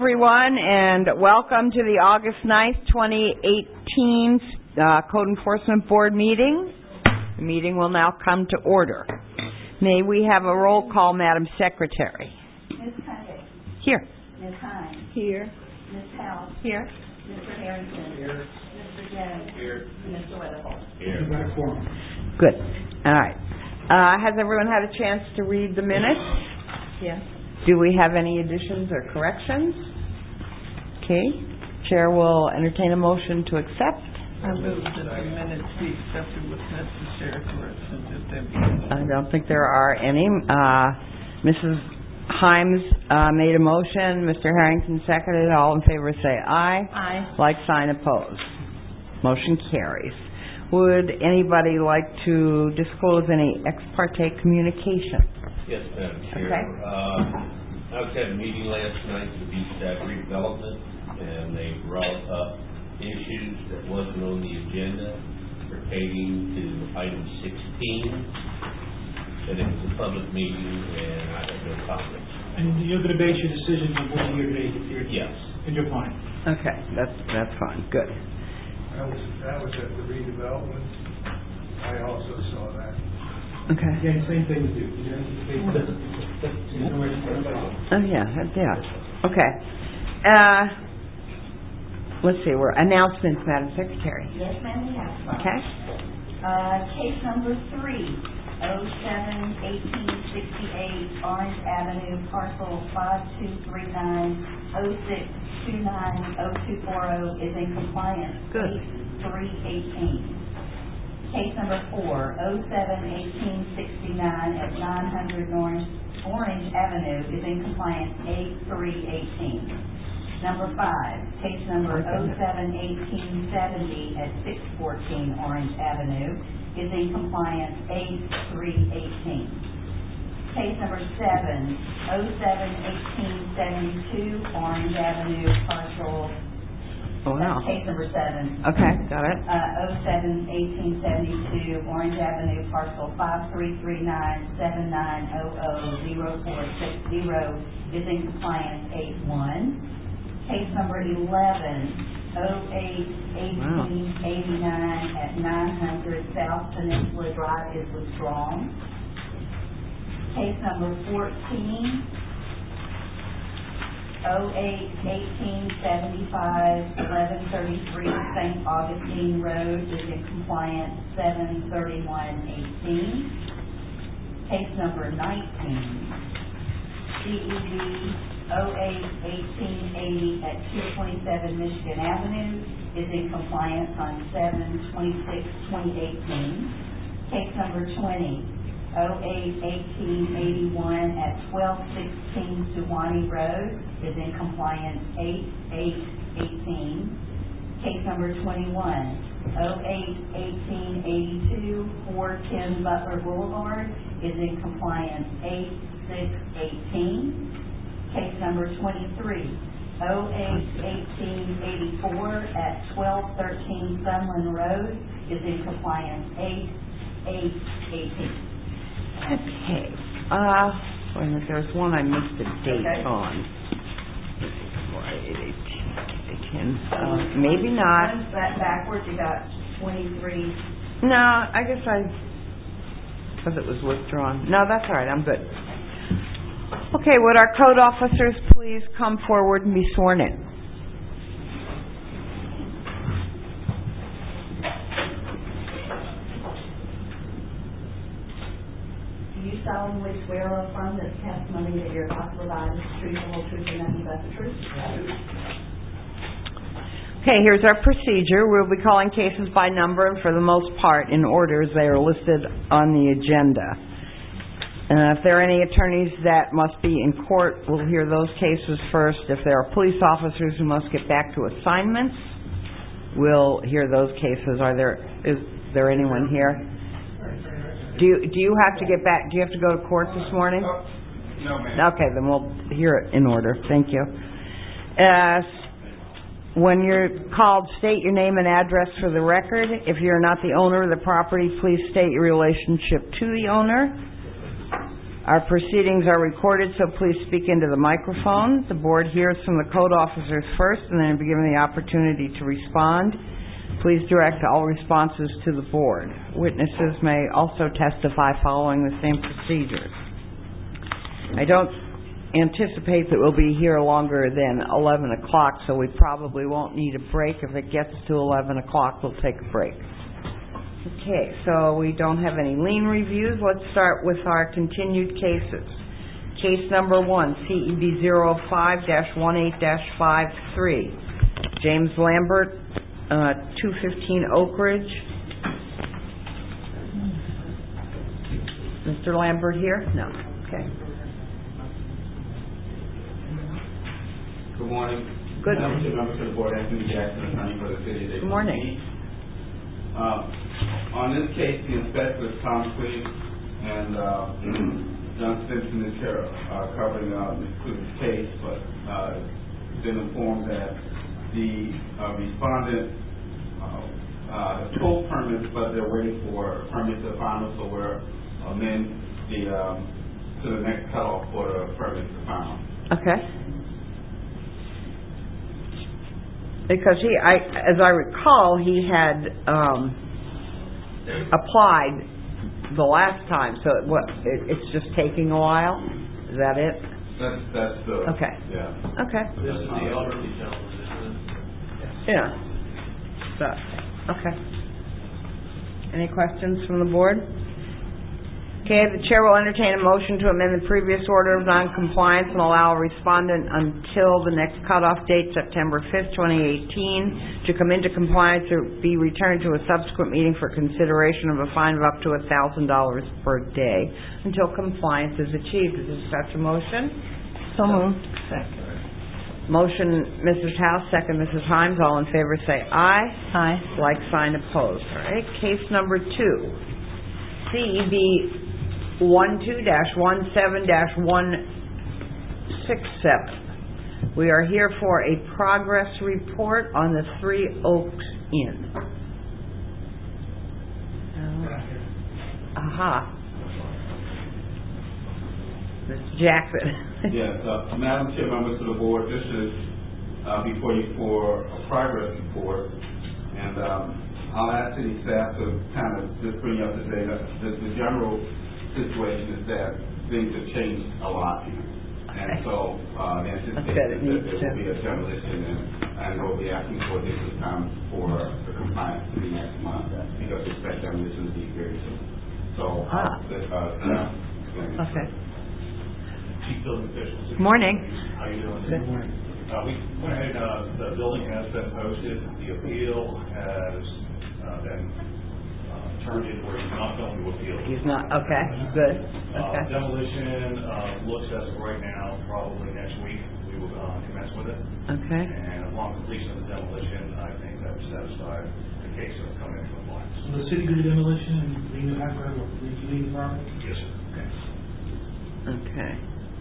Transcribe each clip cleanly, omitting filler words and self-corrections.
Everyone, and welcome to the August 9th, 2018 Code Enforcement Board meeting. The meeting will now come to order. May we have a roll call, Madam Secretary? Ms. Cundiff. Here. Ms. Hines. Here. Ms. House. Here. Mr. Harrington. Here. Mr. Jones. Here. Mr. Weatherford. Here. Good. All right. Has everyone had a chance to read the minutes? Yes. Do we have any additions or corrections? Okay. Chair will entertain a motion to accept. I move that the minutes be accepted with necessary corrections if there be. I don't think there are any. Mrs. Himes made a motion. Mr. Harrington seconded. All in favor say aye. Aye. Like sign opposed. Motion carries. Would anybody like to disclose any ex parte communication? Yes, Madam Chair. Okay. I was at a meeting last night with East Staff Redevelopment, and they brought up issues that wasn't on the agenda pertaining to item 16. And it was a public meeting, and I had no comments. And you're going to base your decisions on what you're going to do? Yes. In your mind? Okay, that's fine. Good. That was at the redevelopment. I also saw that. Okay. Again, same thing with you. Oh yeah. Okay. Let's see. We're announcements, Madam Secretary. Yes, ma'am, we have some. Okay. Case number 3-07-1868 Orange Avenue, parcel 5239-0629-0240 is in compliance. Good. 318. Case number 4-07-1869 at 900 Orange Avenue is in compliance. 8318. Number 5, case number 07-1870 at 614 Orange Avenue is in compliance. 8318. Case number 7-07-1872 Orange Avenue, parcel. Oh wow. Case number 7. Okay, got it. 07-1872 Orange Avenue, parcel 5339-7900-0460 is in compliance. 81. Case number 11-08-1889 at 900 South Peninsula Drive is withdrawn. Case number 14, 08-1875 1133 St. Augustine Road is in compliance. 7/31/18. Case number 19, CED 08-1880 at 227 Michigan Avenue is in compliance on 7/26/2018. Case number 20, 08-1881 at 1216 Suwannee Road is in compliance. 8/8/18. Case number 21, 08-1882 410 Butler Boulevard is in compliance. 8/6/18. Case number 23, 08-1884 at 1213 Sunland Road is in compliance. 8/8/18. Okay. Wait a minute, there's one I missed a date on. 8/18. Maybe not. One's backwards, you got 23. No, I guess because it was withdrawn. No, that's all right. I'm good. Okay, would our code officers please come forward and be sworn in? Do you solemnly swear or affirm that the testimony that you're about to provide is the truth, the whole truth, and nothing but the truth? Okay, here's our procedure. We'll be calling cases by number and for the most part in order as they are listed on the agenda. If there are any attorneys that must be in court, we'll hear those cases first. If there are police officers who must get back to assignments, we'll hear those cases. Is there anyone here? Do you have to get back? Do you have to go to court this morning? No, ma'am. Okay, then we'll hear it in order. Thank you. When you're called, state your name and address for the record. If you're not the owner of the property, please state your relationship to the owner. Our proceedings are recorded, so please speak into the microphone. The board hears from the code officers first and then be given the opportunity to respond. Please direct all responses to the board. Witnesses may also testify following the same procedures. I don't anticipate that we'll be here longer than 11 o'clock, so we probably won't need a break. If it gets to 11 o'clock, we'll take a break. Okay, so we don't have any lien reviews. Let's start with our continued cases. Case number 1, CEB 05-18-53. James Lambert, 215 Oak Ridge. Mr. Lambert here? No. Okay. Good morning. Good. Members of the board, Anthony Jackson, attorney for the city of Daytona. Good morning. On this case, the inspectors Tom Quinn and John Simpson is here covering this case, but been informed that the respondent has pulled permits, but they're waiting for permits to final, so we're amend to the next cutoff for the permits to final. Okay. Because as I recall, he had applied the last time, so it's just taking a while? Is that it? That's the... Okay. Yeah. Okay. This is the elderly gentleman, isn't it? Yeah. So, okay. Any questions from the board? Okay, the chair will entertain a motion to amend the previous order of noncompliance and allow a respondent until the next cutoff date, September 5th, 2018, to come into compliance or be returned to a subsequent meeting for consideration of a fine of up to $1,000 per day until compliance is achieved. Is there such a motion? So moved. Second. Motion, Mrs. House, second, Mrs. Himes. All in favor say aye. Aye. Like sign opposed. All right. Case number 2, CEB 12-17-167. We are here for a progress report on the Three Oaks Inn. Aha. Mr. Jackson. Yes, Madam Chair, members of the board, this is before you for a progress report, and I'll ask city staff to kind of just bring you up to date. The general situation is that things have changed a lot here, and so the anticipation is that there will be a demolition, and we'll be asking for additional time for the compliance to be next month because we expect demolition to be very soon. So, Okay. Chief Building Officials. Good morning. How are you doing? Good morning. We went ahead, the building has been posted. The appeal has been turned in where he's not going to appeal. He's not, okay, good. Okay. Demolition looks as of right now, probably next week, we will commence with it. Okay. And upon completion of the demolition, I think that would satisfy the case of coming into compliance. Will the city do the demolition and leave the background or leave the property? Yes, sir. Okay. Okay.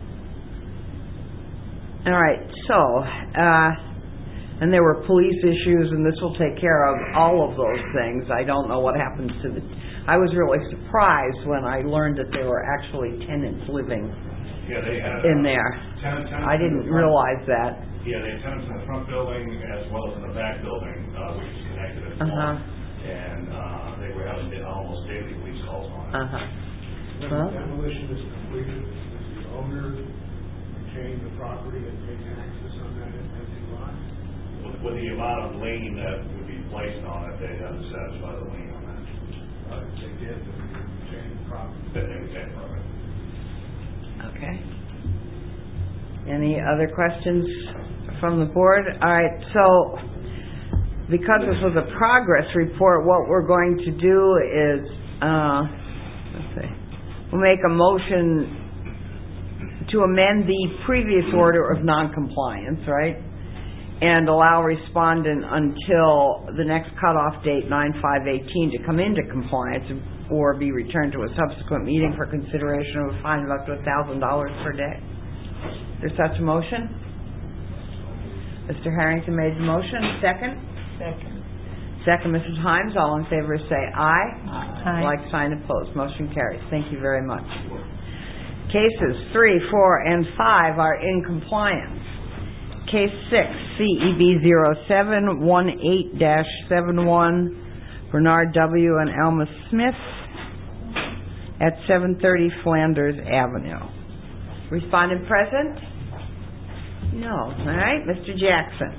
All right, so, and there were police issues, and this will take care of all of those things. I don't know what happens to I was really surprised when I learned that there were actually tenants living in there. Tenants I didn't realize that. Yeah, they have tenants in the front building as well as in the back building, which is connected as well. And they were having almost daily police calls on it. Well, Demolition is completed, does the owner retain the property and take access on that empty lot? With the amount of lien that would be placed on it, they'd have to satisfy the lien on that. If they did, then they would retain the property. Then they would take from it. okay. Any other questions from the board? All right, so because this was a progress report, what we're going to do is, let's see, we'll make a motion to amend the previous order of noncompliance, right? And allow respondent until the next cutoff date, 9/5/18, to come into compliance or be returned to a subsequent meeting for consideration of a fine of up to $1,000 per day. Is there such a motion? Mr. Harrington made the motion. Second? Second, Mrs. Himes. All in favor say aye. Aye. Like sign opposed. Motion carries. Thank you very much. Cases 3, 4, and 5 are in compliance. Case 6, CEB 0718-71, Bernard W. and Alma Smith at 730 Flanders Avenue. Respondent present? No. All right, Mr. Jackson.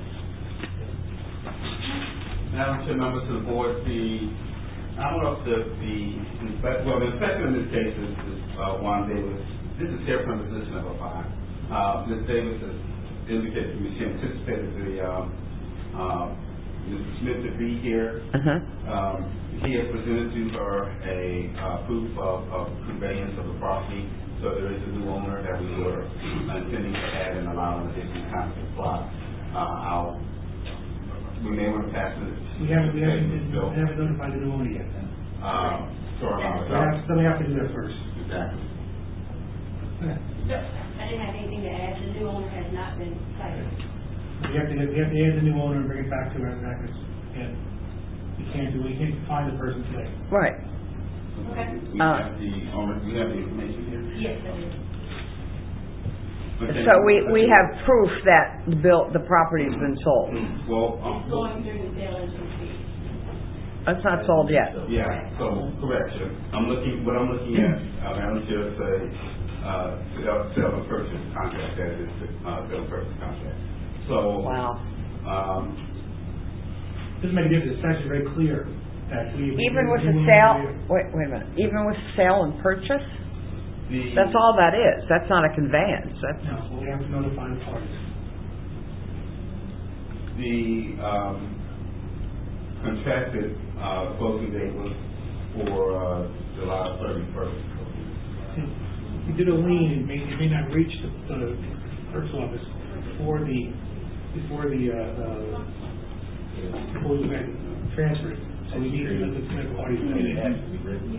Madam Chair, members of the board, the inspector in this case is Juan Davis. This is here from position number 5. Ms. Davis has indicated to me she anticipated Mr. Smith to be here. He has presented to her a proof of conveyance of the property. So there is a new owner that we were intending to add and allow an additional conflict plot. We may want to pass this. We haven't notified the new owner yet, then. Sorry about So that. we have to do that first. Exactly. I didn't have anything to add. The new owner has not been cited. We have to add the new owner and bring it back to our records. And we can't find the person today. Right. Okay. We have the owner. We have the information here. Yes, I did. Okay. So we have proof that the property's been sold. Well, It's going through the sale and fee. It's not sold yet. yeah. So correction. What I'm looking at. Madam Chair, is a sell and purchase contract. That is the sell and purchase contract. So. Wow. Doesn't make a difference. It's actually very clear that Even with the sale, wait a minute. Even with sale and purchase, that's all that is. That's not a conveyance. That's No, well, we have to notify the parties. The contracted closing date was for July 31st. You did a lien, it may not reach the clerk's office before you had transferred. So we need to let the parties know. It has to be written.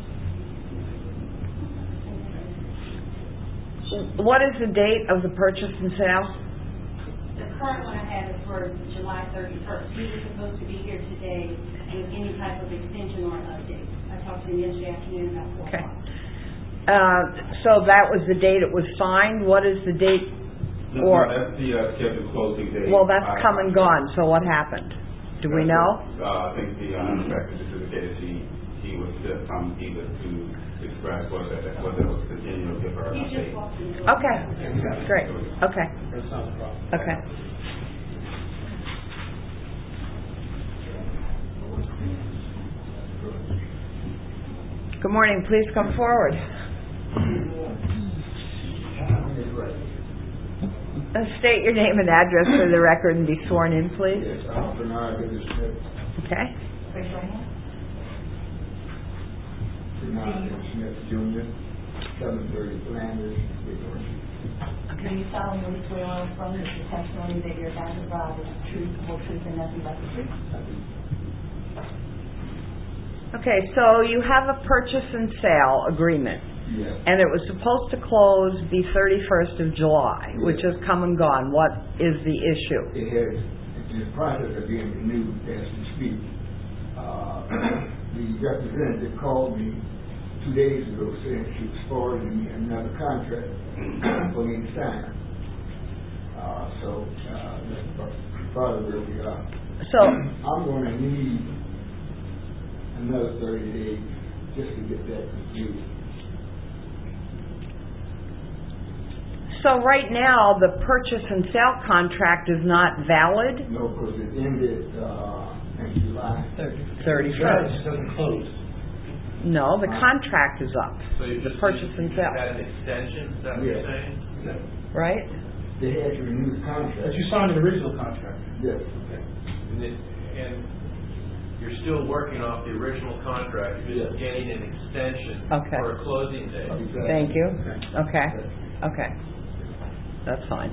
what is the date of the purchase and sale? The current one I have is for July 31st. He was supposed to be here today with any type of extension or update. I talked to him yesterday afternoon about 4 Okay. o'clock. So that was the date it was signed. What is the date? Or That's the scheduled closing date. well, that's come and gone. So what happened? Do we know? I think the inspector just indicated he was to come either to express whether it was continuing to give her an He update. just walked in the door. Okay. Great. Okay. That's not a problem. Okay. Good morning. Please come forward. State your name and address for the record and be sworn in, please. Yes, I'm Bernard W. Smith. Okay. Raise your hand. Bernard W. Smith Jr., 730 Flanders, Victoria. Do you solemnly swear or affirm that the testimony that you're about to provide is the truth, whole truth, and nothing but the truth? Okay, so you have a purchase and sale agreement, Yes. and it was supposed to close the 31st of July, which has come and gone. What is the issue? It's in the process of being renewed as we speak. The representative called me 2 days ago saying she was forwarding me another contract for me to sign. That's probably where we are. So, I'm going to need another 30 days just to get that completed. so right now, the purchase and sale contract is not valid? No, because it ended in July. 31st. It doesn't close. No, the contract is up. So you The just purchase and sale, had an extension, is that what you're Yes. saying? right? They had to renew the But contract. you signed an original contract. Yes. And you're still working off the original contract, you're just getting an extension Okay. for a closing date. Exactly. Thank you. Okay. Okay. That's fine.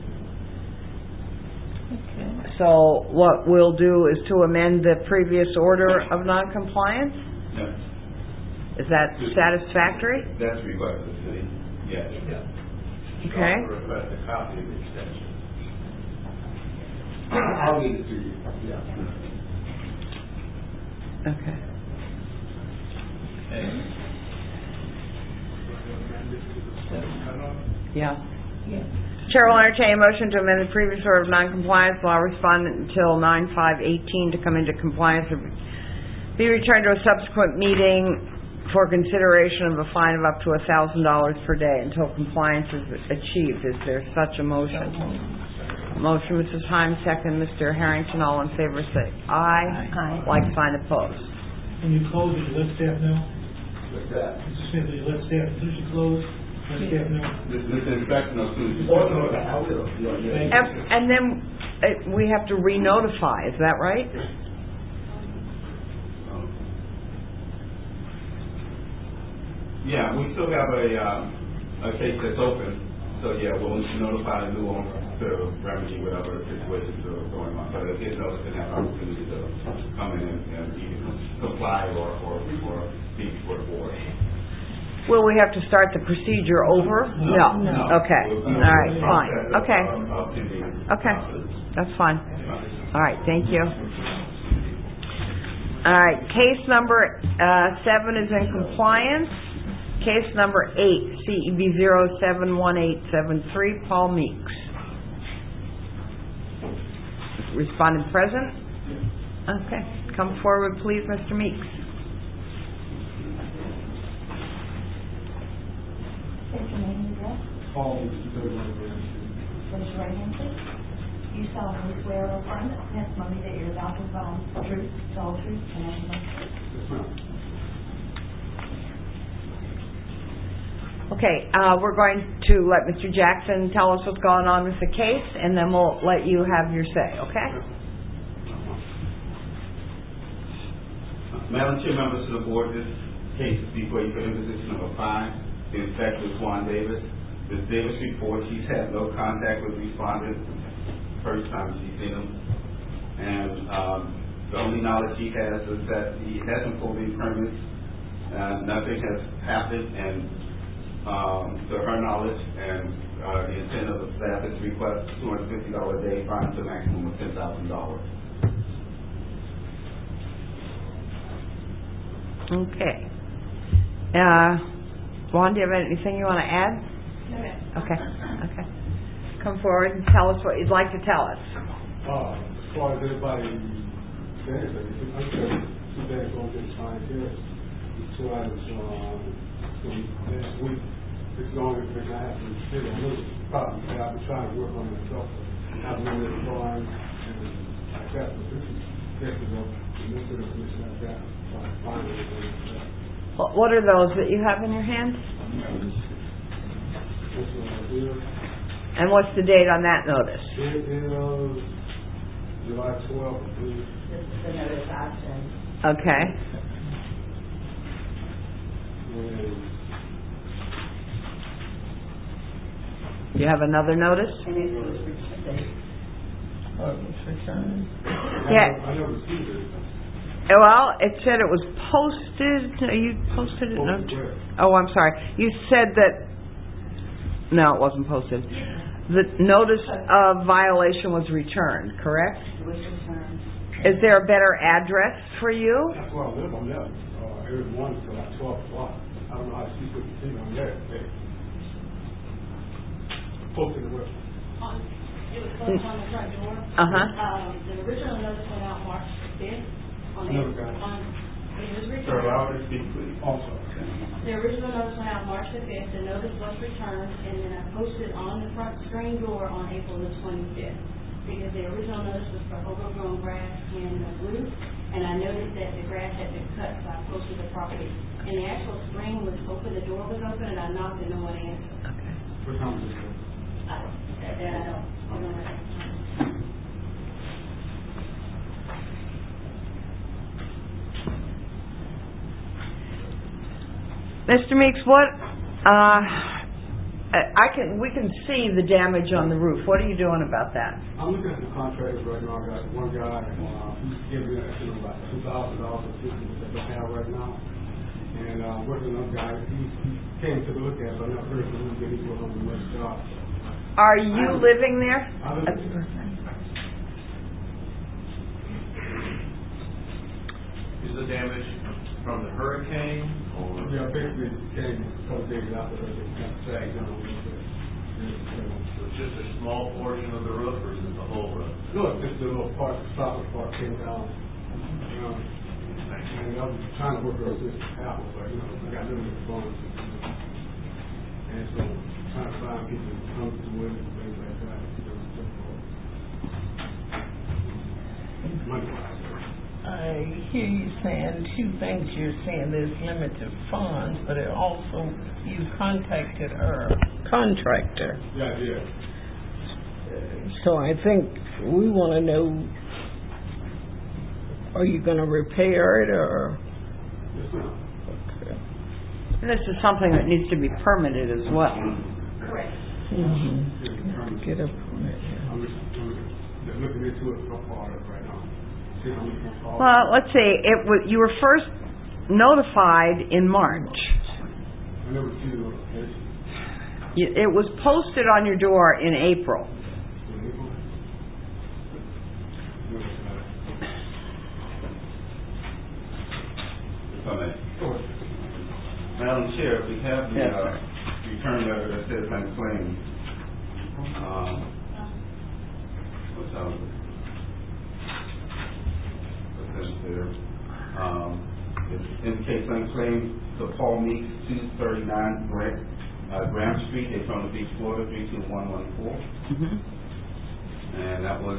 So what we'll do is to amend the previous order of noncompliance? Yes. Is that satisfactory? That's a request of the city. Yes. Okay. Also request a copy of the extension. I'll get it to you. Yeah. Okay. Yeah. Chair will entertain a motion to amend the previous order of noncompliance, allow respondent until 9/5/18 to come into compliance or be returned to a subsequent meeting for consideration of a fine of up to $1,000 per day until compliance is achieved. Is there such a motion? Motion, Mrs. Himes, second, Mr. Harrington. All in favor say aye. Aye. Like sign opposed. When you close, did you let staff know? What's that? Mr. Smith, did you let staff, as soon as you close, let staff know? Mr. Inspector, no, soon. I will. Thank you. And then we have to re-notify, is that right? Yeah, we still have a case that's open, so yeah, we'll need to notify the new owner to remedy whatever situations are going on. But if they notice, they have an opportunity to come in and either comply or speak for the board. Will we have to start the procedure over? No. Okay. All right, fine. Okay. Okay. That's fine. All right, thank you. All right, case number 7 is in compliance. Case number 8, CEB 071873, Paul Meeks. Respondent present? Okay. Come forward, please, Mr. Meeks. State your name and address. Paul, Raise your right hand, please. You solemnly swear or affirm that the testimony that you're about to provide is the truth, the whole truth, and nothing but the truth. yes, ma'am. Okay, we're going to let Mr. Jackson tell us what's going on with the case, and then we'll let you have your say, okay? Madam Chair, members of the board, this case is before you for imposition of a fine. The inspector is Juan Davis. Ms. Davis reports she's had no contact with respondent first time she's seen him. And the only knowledge she has is that he hasn't pulled any permits. Nothing has happened, and to her knowledge, and the intent of the staff is to request $250 a day fine to a maximum of $10,000. Okay. Juan, do you have anything you want to add? No. Okay. Come forward and tell us what you'd like to tell us. As far as everybody says, I'm sure two days going to get fined here. The 2 items last week. As long as we're not having to sit on this problem, I've been trying to work on myself. I've been with the farm and like that for 50 years ago. And this is a commission like that. So I finally What are those that you have in your hand? this one right here. And what's the date on that notice? It is July 12th, I believe. This is the notice I sent. Okay. And You have another notice? And it was returned. Yeah. I never received it. Well, it said it was posted. You posted it? No. Posted where? Oh, I'm sorry. You said that. No, it wasn't posted. The notice of violation was returned, correct? It was returned. Is there a better address for you? That's where I live on that. Every morning till like 12 o'clock. I don't know how to see what you see on that. Posted the web. It was posted on the front door. The original notice went out March 5th. Never got it. It was Sir, returned. allow her to speak, please. Also. The original notice went out March the 5th. The notice was returned, and then I posted on the front screen door on April the 25th. Because the original notice was for overgrown grass and the roof, and I noticed that the grass had been cut, so I posted the property. And the actual screen was open, the door was open, and I knocked and no one answered. What time is it? That I don't remember. Mr. Meeks, what, we can see the damage on the roof. What are you doing about that? I'm looking at the contractors right now. I got one guy who's giving me an estimate of about $2,000 of assistance that I have right now. And working on another guy, he came to look at it, but I'm not pretty sure who's getting to on the next job. Are you living there? I live there. Is the damage from the hurricane, or? Yeah, basically, it came a couple days after it got sagged down a little bit. So it's just a small portion of the roof, or is it the whole roof? No, it's just the little part, the solid part came down. And I was trying to work on this apple, but, I got limited funds. And so, trying to find people to come to it and things like that, money-wise. I hear you saying two things. You're saying there's limited funds, but it also, you contacted our contractor. Yeah, yeah. So I think we want to know, are you going to repair it, or? Yes, ma'am. Okay. And this is something that needs to be permitted as well. Correct. Get a permit. I'm just looking into it so far right now. See how much more cost. Well, let's see, you were first notified in March. I never see the notification. It was posted on your door in April. If I may. Madam Chair, we have the return letter that says unclaimed. What's out of it? It indicates unclaimed to Paul Meeks, 239 Graham Street, Daytona Beach, Florida, 32114. And that was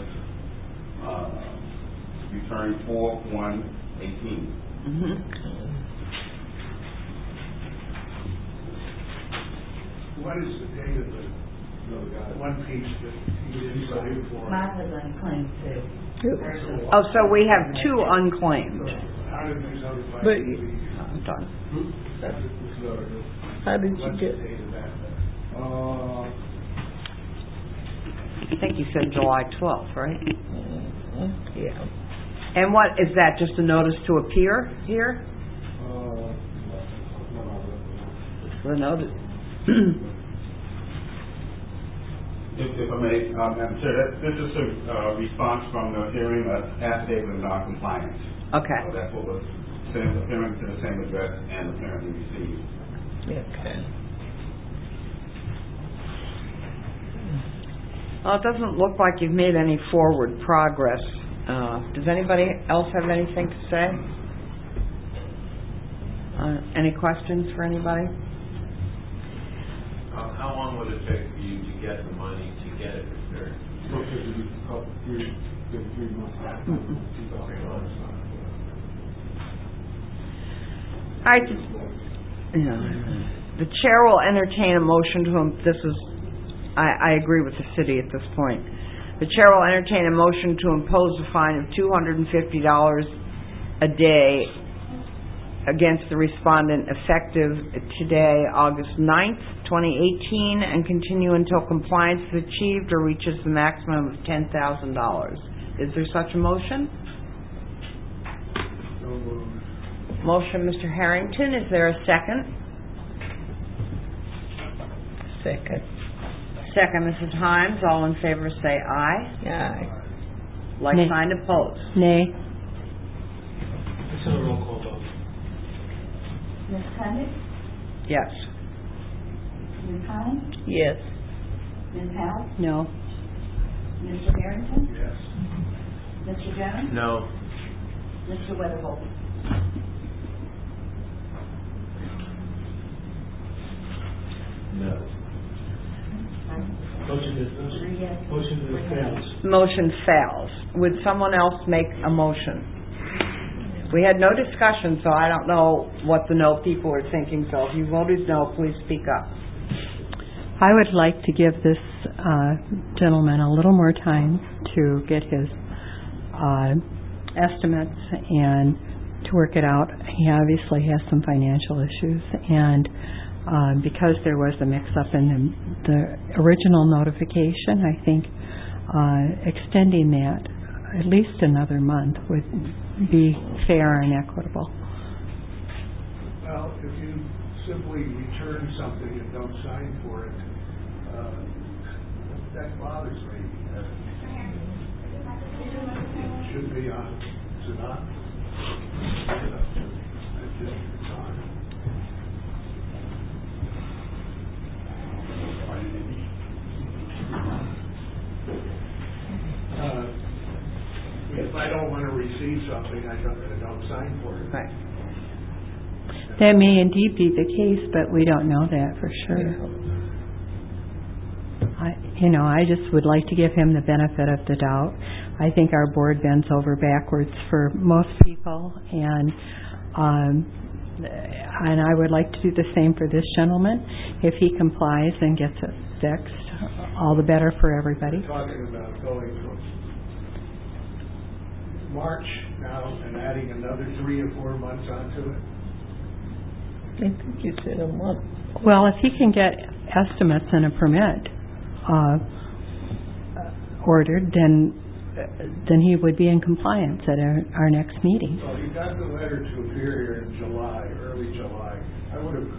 returned 4/1/18. What is the date of the one piece that you signed for? Mine was unclaimed too. Oh, so we have two unclaimed. How did these other But I'm done. how did you What's get? the date of that? I think you said July 12th, right? Yeah. And what, is that just a notice to appear here? The notice. If I may, Madam Chair, this is a response from the hearing, affidavit of non-compliance. Okay. So that's what was sent, appearing to the same address and apparently received. Okay. Well, it doesn't look like you've made any forward progress. Does anybody else have anything to say? Any questions for anybody? How long would it take for you to get the money to get it repaired? Three months. All right. The chair will entertain a motion to, I agree with the city at this point. The chair will entertain a motion to impose a fine of $250 a day against the respondent effective today, August 9th, 2018, and continue until compliance is achieved or reaches the maximum of $10,000. Is there such a motion? Motion, Mr. Harrington. Is there a second? Second. Second, Mrs. Himes. All in favor say aye. Aye. Like Nay. sign opposed. Nay. This is a roll call vote. Ms. Cundiff? Yes. Ms. Hines? Yes. Ms. Howe? No. Mr. Harrington? Yes. Mr. Jones? No. Mr. Weatherholt? No. Motion fails. Motion fails. Would someone else make a motion? We had no discussion, so I don't know what the no people are thinking, so if you voted no, please speak up. I would like to give this gentleman a little more time to get his estimates and to work it out. He obviously has some financial issues, and because there was a mix-up in the original notification, I think extending that at least another month would be fair and equitable. Well, if you simply return something and don't sign for it, that bothers me. It should be on, is it on? if I don't want to receive something, I don't sign for it. Right. That may indeed be the case, but we don't know that for sure. I just would like to give him the benefit of the doubt. I think our board bends over backwards for most people, and I would like to do the same for this gentleman. If he complies and gets it fixed, all the better for everybody. Talking about going from March now and adding another 3 or 4 months onto it. I think you said a month. Well, if he can get estimates and a permit ordered, then he would be in compliance at our next meeting. Well, he got the letter to appear here in July, early July. I would have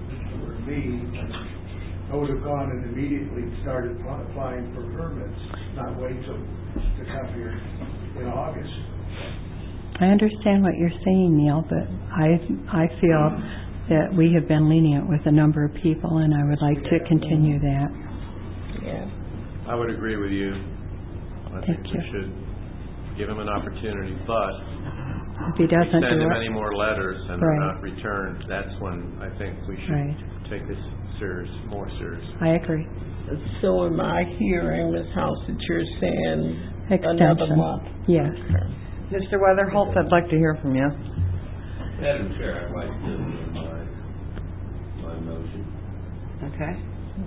gone and immediately started applying for permits, not wait to come here in August. I understand what you're saying, Neil, but I feel that we have been lenient with a number of people, and I would like to continue that. Yeah. I would agree with you. I think we should give him an opportunity, but if he doesn't send him do any more letters and they're not returned, that's when I think we should take this more serious. I agree. So am I hearing, Ms. House, that you're saying extension. Another month? Yes. Mr. Weatherholt, I'd like to hear from you. Madam Chair, I'd like to amend my motion. Okay.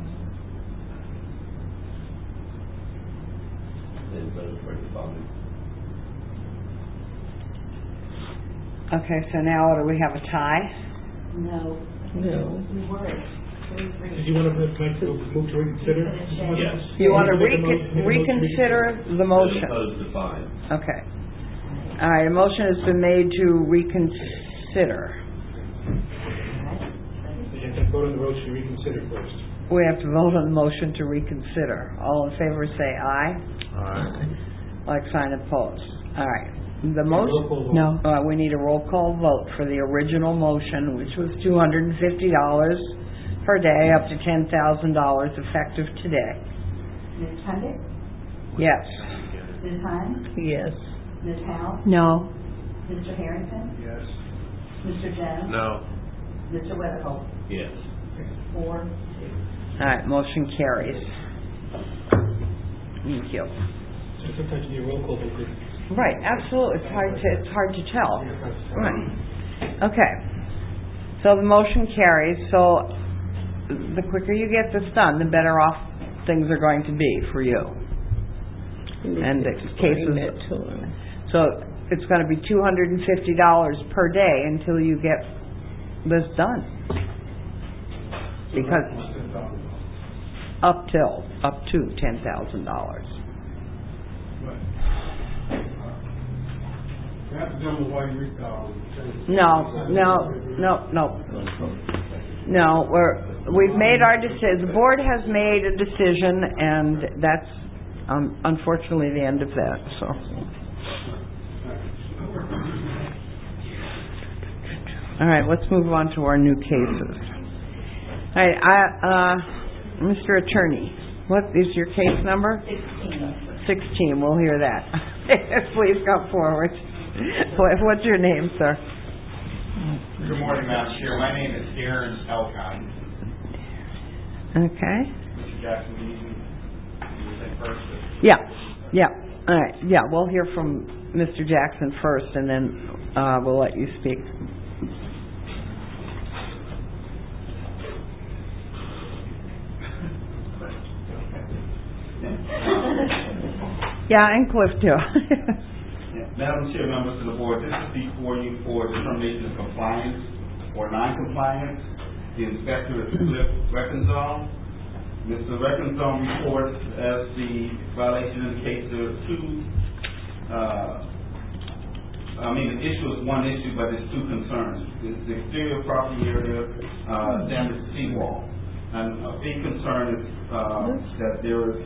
And vote for the following. Okay, so now do we have a tie? No. No. We were. Did you want to move to reconsider? Yes. You want to reconsider the motion? Opposed to fine. Okay. All right, a motion has been made to reconsider. You have to vote on the motion to reconsider first. We have to vote on the motion to reconsider. All in favor say aye. Aye. Like sign opposed. All right. The motion. No. We need a roll call vote for the original motion, which was $250 per day, up to $10,000, effective today. Ms. Pundit? Yes. Ms. Hines? Yes. Ms. Howe? No. Mr. Harrington? Yes. Mr. Jones? No. Mr. Weatherholt? Yes. 4-2. All right, motion carries. Thank you. So sometimes you need a roll call vote. Right, absolutely. It's hard to tell. Right. Okay. So the motion carries. So the quicker you get this done, the better off things are going to be for you. And the cases. So it's going to be $250 per day until you get this done. Because up to $10,000. No, we've made our decision. The board has made a decision, and that's unfortunately the end of that. So, all right, let's move on to our new cases. All right, Mr. Attorney, what is your case number? 16. We'll hear that. Please come forward. What's your name, sir? Good morning, Madam Chair. My name is Aaron Elkine. Okay. Mr. Jackson, you say first? Yeah. All right. Yeah, we'll hear from Mr. Jackson first, and then we'll let you speak. Yeah, and Cliff too. Madam Chair, members of the board, this is before you for determination of compliance or non-compliance. The inspector is Cliff Reckenzall. Mr. Reckenzall reports as the violation indicates there are the issue is one issue, but there's two concerns. It's the exterior property area, damaged seawall. And a big concern is that there is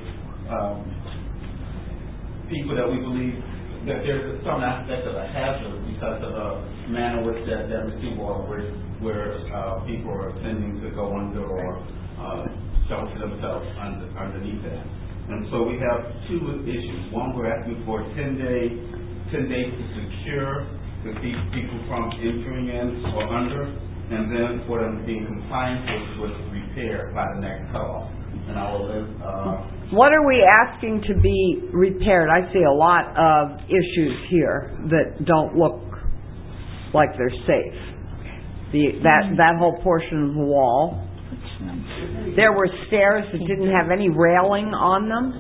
people that we believe that there's some aspect of a hazard because of the manner which that seawall where people are tending to go under or shelter themselves underneath that. And so we have two issues. One, we're asking for a 10-day to secure to keep people from entering in or under, and then for them to be in compliance with repair by the next cutoff. And I will live, what are we asking to be repaired? I see a lot of issues here that don't look like they're safe. That whole portion of the wall. There were stairs that didn't have any railing on them.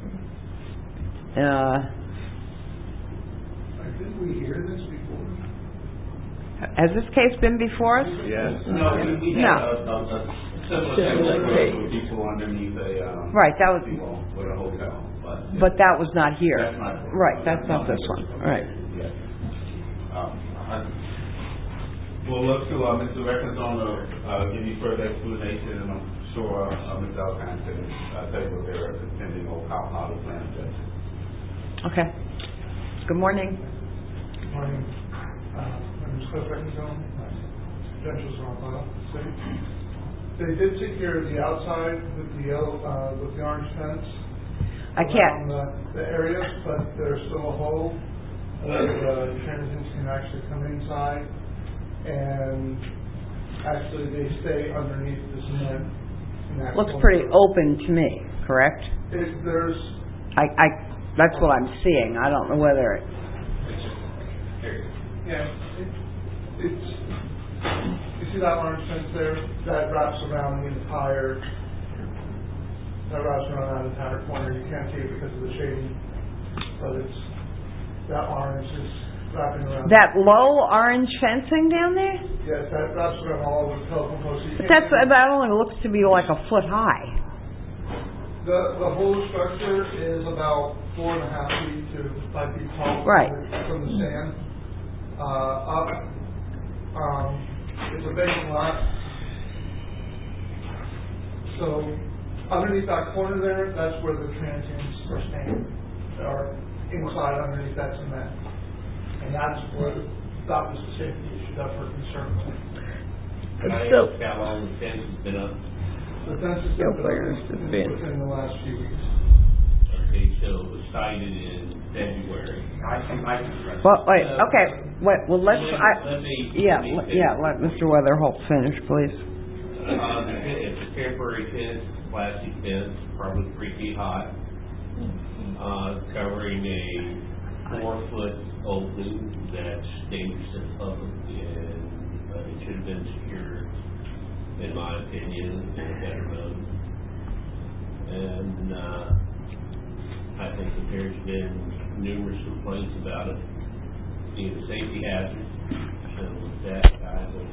Didn't we hear this before? Has this case been before us? yes. No, we had a similar case with people underneath a right. That was with a hotel, but that was not here. That's not right. That's not this one. Right. Yeah. We'll look to Mr. Reckenzone to give you further explanation, and I'm sure Mr. Alkine can tell you what they're intending or how the plan is. Okay. Good morning. Good morning. My name is Cliff Reckenzone. My credentials are on file. They did secure the outside with the yellow, with the orange fence. I can't. Around the area, but there's still a hole where the transients can actually come inside, and actually they stay underneath the cement. Looks pretty open to me, correct? There's. That's what I'm seeing. I don't know whether it. Yeah, it's. You see that orange fence there? That wraps around the entire. That wraps around that entire corner. You can't see it because of the shading, but it's that orange is wrapping around. That low orange fencing down there? Yes, that wraps around all of the telephone posts. That only looks to be like a foot high. The whole structure is about 4.5 feet to 5 feet tall. Right. From the sand up. It's a vacant lot. So underneath that corner there, that's where the transients are staying, or inside underneath that cement. And that's where that was a safety issue. That's where concern was. Can I ask how long the fence has been up? The fence has been up within the last few weeks. Okay, so it was cited in February. Well, wait. Okay. Wait. Well, let Mr. Weatherholt finish, please. It's a temporary fence, plastic fence, probably 3 feet high, covering a 4-foot opening that's dangerous to the public, and it should have been secured, in my opinion, in a better mode. And I think that there's been numerous complaints about it being a safety hazard. So with that, I will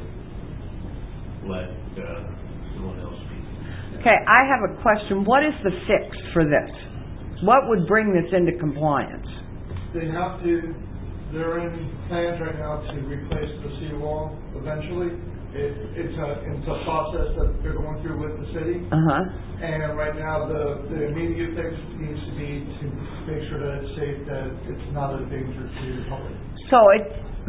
let someone else speak. Okay, I have a question. What is the fix for this? What would bring this into compliance? They're in plans right now to replace the seawall eventually. It's a process that they're going through with the city. And right now the immediate fix needs to be to make sure that it's safe, that it's not a danger to the public. So it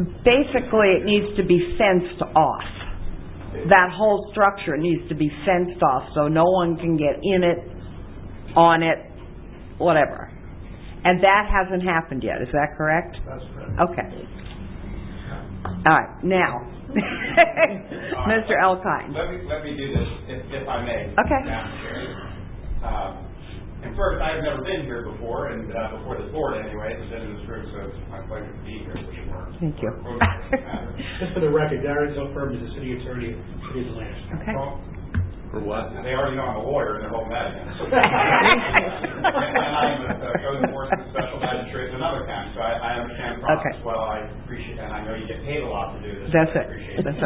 needs to be fenced off. That whole structure needs to be fenced off so no one can get in it, on it, whatever. And that hasn't happened yet, is that correct? That's correct. Okay. All right, now, Mr. Alkine. Let me do this, if I may. Okay. Madam Chair. And first, I've never been here before, and before this board anyway, I've been in this room, so it's my pleasure to be here. Thank you. Just for the record, Darius O'Firm is the city attorney for the Atlantic. Okay. For what? They already know I'm a lawyer, and they're holding that against me. And I'm a code enforcement special magistrate in another county, so I understand the process well. I appreciate, and I know you get paid a lot to do this. That's it. I appreciate That's it.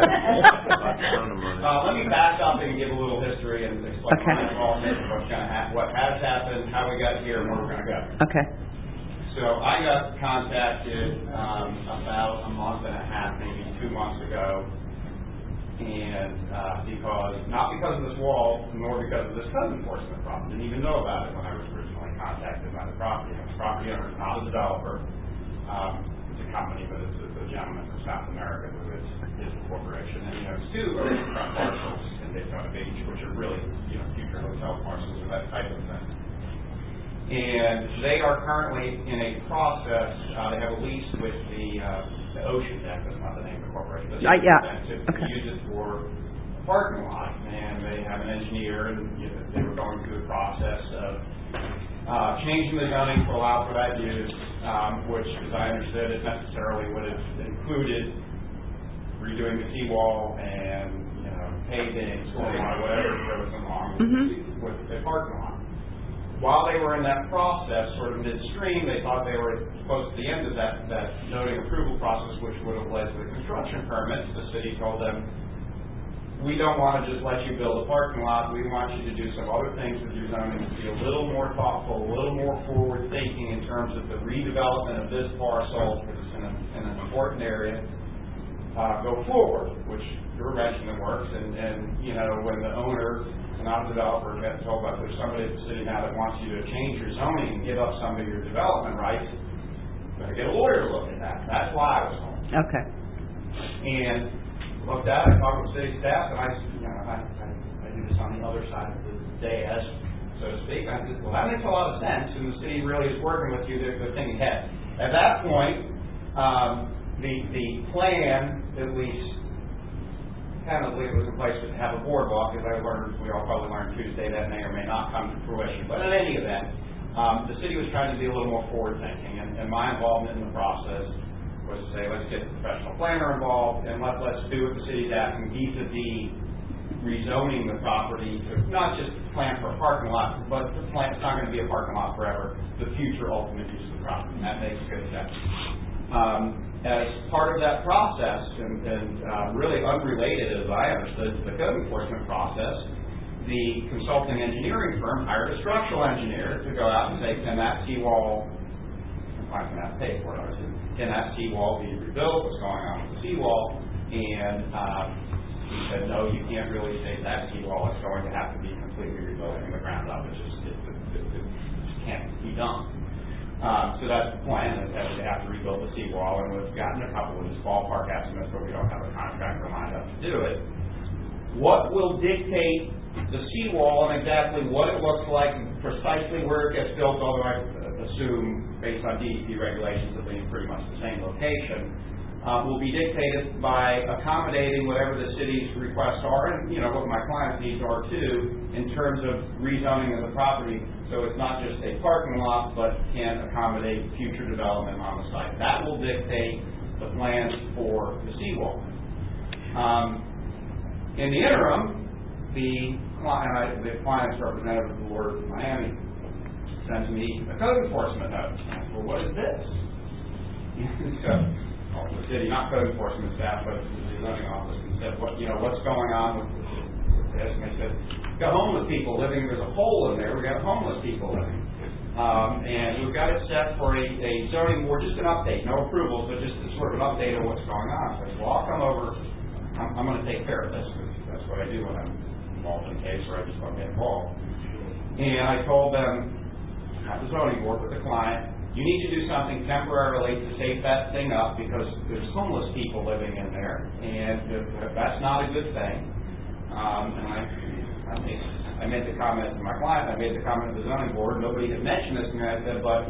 it. Let me back up and give a little history and explain my involvement, what has happened, how we got here, and where we're going to go. Okay. So I got contacted about a month and a half, maybe 2 months ago, and not because of this wall, nor because of this code enforcement problem. Didn't even know about it when I was originally contacted by the property owner. The property owner is not a developer. It's a company, but it's a gentleman from South America who is a corporation, and he owns 2 oceanfront parcels in Daytona Beach, which are really future hotel parcels or that type of thing. And they are currently in a process, they have a lease with the Ocean Deck, that's not the name of the corporation, but to use it for a parking lot. And they have an engineer, and they were going through the process of changing the zoning to allow for that use, which, as I understood it, necessarily would have included redoing the seawall and paving, stormwater, whatever goes along with the parking lot. While they were in that process, sort of midstream, they thought they were close to the end of that noting approval process, which would have led to the construction permits. The city told them, we don't want to just let you build a parking lot. We want you to do some other things with your zoning to be a little more thoughtful, a little more forward-thinking in terms of the redevelopment of this parcel, because it's in an important area, go forward, which your mentioning works. And when the owner, not a developer, gets told about there's somebody at the city now that wants you to change your zoning and give up some of your development rights, better get a lawyer to look at that. That's why I was home. Okay. And looked at it, I talked with city staff, and I do this on the other side of the dais, so to speak. I said, well, that makes a lot of sense, and the city really is working with you. They're thinking ahead. At that point, the plan, at least tentatively, was in place to have a boardwalk. As we all probably learned Tuesday, that may or may not come to fruition. But in any event, the city was trying to be a little more forward-thinking, and my involvement in the process was to say, let's get the professional planner involved, and let's do what the city's asking vis-a-vis rezoning the property to not just plan for a parking lot, but the plan, it's not going to be a parking lot forever, the future ultimate use of the property. And that makes good sense. As part of that process, and really unrelated, as I understood, to the code enforcement process, the consulting engineering firm hired a structural engineer to go out and say, can that seawall, I'm going to have to pay for it, obviously, can that seawall be rebuilt? What's going on with the seawall? And he said, no, you can't really say that seawall is going to have to be completely rebuilt from the ground up. It just can't be done. So that's the plan, is that we have to rebuild the seawall, and we've gotten a couple of these ballpark estimates, but we don't have a contractor lined up to do it. What will dictate the seawall and exactly what it looks like and precisely where it gets built, although I assume, based on DEP regulations, it'll be in pretty much the same location, will be dictated by accommodating whatever the city's requests are, and what my client's needs are too, in terms of rezoning of the property, so it's not just a parking lot, but can accommodate future development on the site. That will dictate the plans for the seawall. In the interim, the client's representative of the Board of Miami sends me a code enforcement note. Well, what is this? So, the city, not code enforcement staff, but the zoning office, and said, what's going on with this? And they said, we've got homeless people living. There's a hole in there. We've got homeless people living. And we've got it set for a zoning board, just an update, no approvals, but just sort of an update of what's going on. So I said, well, I'll come over. I'm going to take care of this, because that's what I do when I'm involved in a case where I just don't get involved. And I told them, not the zoning board, but the client, you need to do something temporarily to save that thing up, because there's homeless people living in there, and that's not a good thing. And I made the comment to my client, I made the comment to the zoning board, nobody had mentioned this, and I said, but,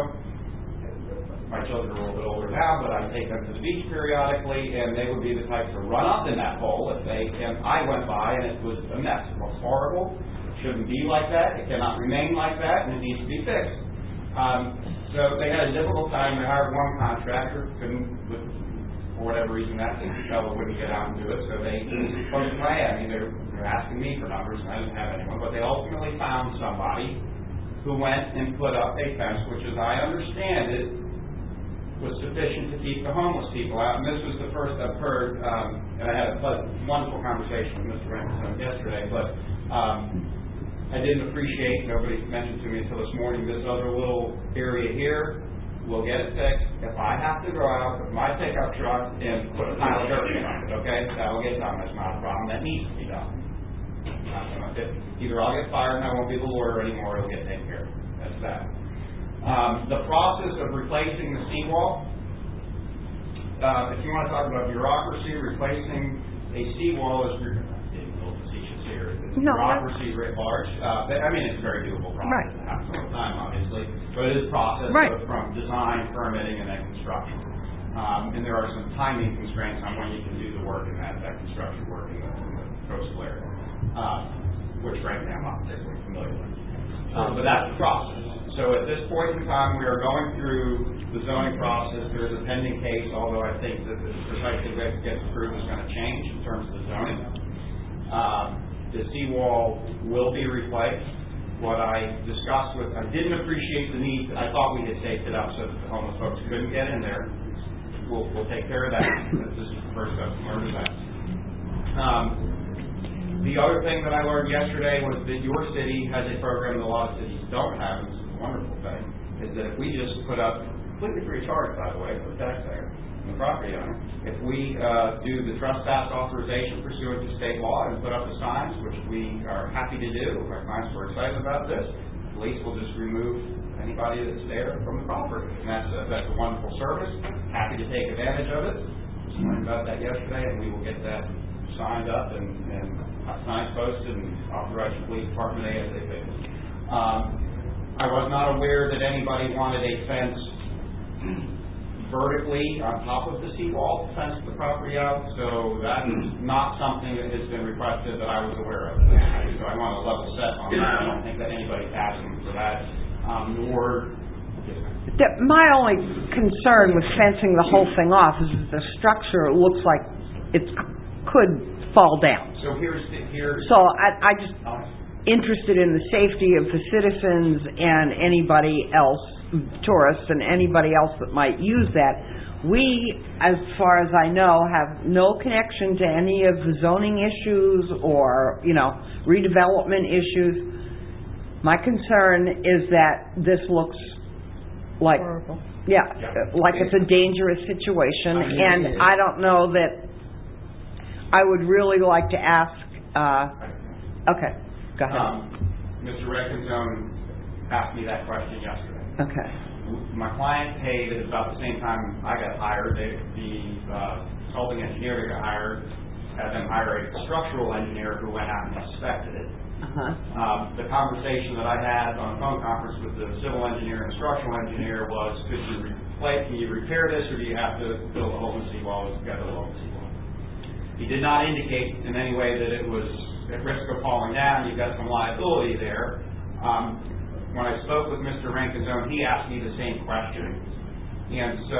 my children are a little bit older now, but I take them to the beach periodically, and they would be the type to run up in that hole if they, and I went by, and it was a mess. It was horrible. It shouldn't be like that. It cannot remain like that, and it needs to be fixed. So they had a difficult time. They hired one contractor, for whatever reason, that fellow wouldn't get out and do it, so they posted my ad. I mean, they're asking me for numbers, and I didn't have anyone, but they ultimately found somebody who went and put up a fence, which, as I understand it, was sufficient to keep the homeless people out. And this was the first I've heard, and I had a wonderful conversation with Mr. Ransom yesterday, but I didn't appreciate, nobody mentioned to me until this morning, this other little area here, we'll get it fixed. If I have to go out with my pickup truck and put a pile of dirt in it, okay, that'll get done. That's not a problem. That needs to be done. Either I'll get fired and I won't be the lawyer anymore, or it'll get taken care of. That's that. The process of replacing the seawall, if you want to talk about bureaucracy, replacing a seawall is getting a little facetious here. It's bureaucracy writ large. I mean, it's a very doable process to have happens all the time, obviously, but it is a process both from design, permitting, and then construction. And there are some timing constraints on when you can do the work in that construction work in the coastal area, which frankly I'm not particularly familiar with. But that's the process. So at this point in time, we are going through the zoning process. There is a pending case, although I think that the precisely way it gets approved is going to change in terms of the zoning. The seawall will be replaced. What I discussed with, I didn't appreciate the need, I thought we had taped it up so that the homeless folks couldn't get in there. We'll take care of that. This is the first step from our design. The other thing that I learned yesterday was that your city has a program that a lot of cities don't have, and this is a wonderful thing, is that if we just put up, completely free charge, by the way, for the taxpayer and the property owner, if we do the trespass authorization pursuant to state law and put up the signs, which we are happy to do, our clients were excited about this, police will just remove anybody that's there from the property. And that's a wonderful service. Happy to take advantage of it. Just learned about that yesterday, and we will get that signed up and signs posted and authorized the police department ASAP. I was not aware that anybody wanted a fence vertically on top of the seawall to fence the property out, so that is not something that has been requested that I was aware of. So I want to level set on that. I don't think that anybody's asking for that, nor... My only concern with fencing the whole thing off is that the structure looks like it could fall down. So So I just interested in the safety of the citizens and anybody else, tourists and anybody else that might use that. We, as far as I know, have no connection to any of the zoning issues or, redevelopment issues. My concern is that this looks like, horrible. Like it's a dangerous situation, and I don't know that I would really like to ask, okay, go ahead. Mr. Reckenzone asked me that question yesterday. Okay. My client paid at about the same time I got hired. The consulting engineer that got hired had them hire a structural engineer who went out and inspected it. The conversation that I had on a phone conference with the civil engineer and structural engineer was, can you repair this, or do you have to build a whole new seawall? We've got to build a whole new seawall. He did not indicate in any way that it was at risk of falling down. You've got some liability there. When I spoke with Mr. Reckenzone, he asked me the same question. And so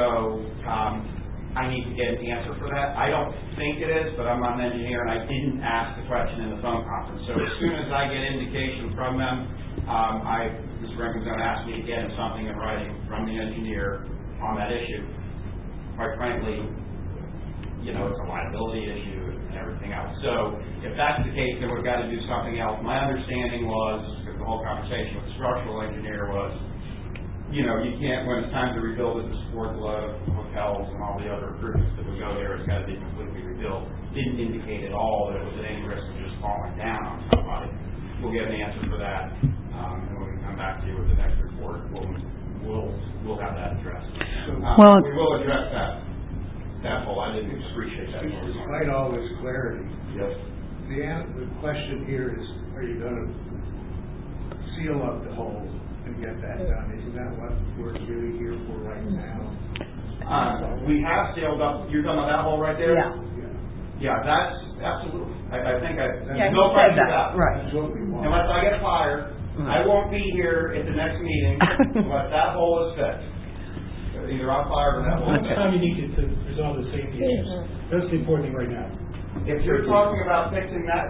I need to get an answer for that. I don't think it is, but I'm not an engineer, and I didn't ask the question in the phone conference. So as soon as I get indication from them, Mr. Reckenzone asked me to get him something in writing from the engineer on that issue. Quite frankly, it's a liability issue and everything else. So if that's the case, then we've got to do something else. My understanding was, because the whole conversation with the structural engineer was, you can't, when it's time to rebuild it to support the load of hotels and all the other improvements that would go there, it's got to be completely rebuilt. Didn't indicate at all that it was at any risk of just falling down on somebody. We'll get an answer for that, and when we come back to you with the next report, we'll have that addressed. We will address that whole. I didn't appreciate that. Despite all this clarity, yes. The question here is, are you going to seal up the hole and get that done? Isn't that what we're really here for right now? We have sealed up. You're talking about that hole right there? Yeah, that's absolutely. I think no question about it. Right. That's what we want. Unless I get fired, I won't be here at the next meeting unless that hole is fixed. Either I'm fired or that hole is That's fixed. how you need to resolve the safety issues. That's the important thing right now. If you're talking about fixing the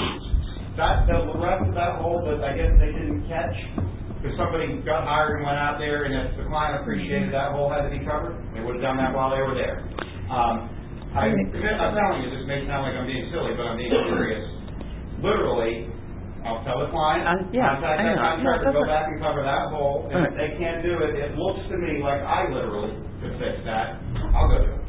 rest of that hole that I guess they didn't catch, because somebody got hired and went out there, and if the client appreciated that hole had to be covered, they would have done that while they were there. I'm telling you, this may sound like I'm being silly, but I'm being serious. Literally, I'll tell the client, contact that contractor, go back and cover that hole, and if they can't do it, it looks to me like I literally could fix that, I'll go do it.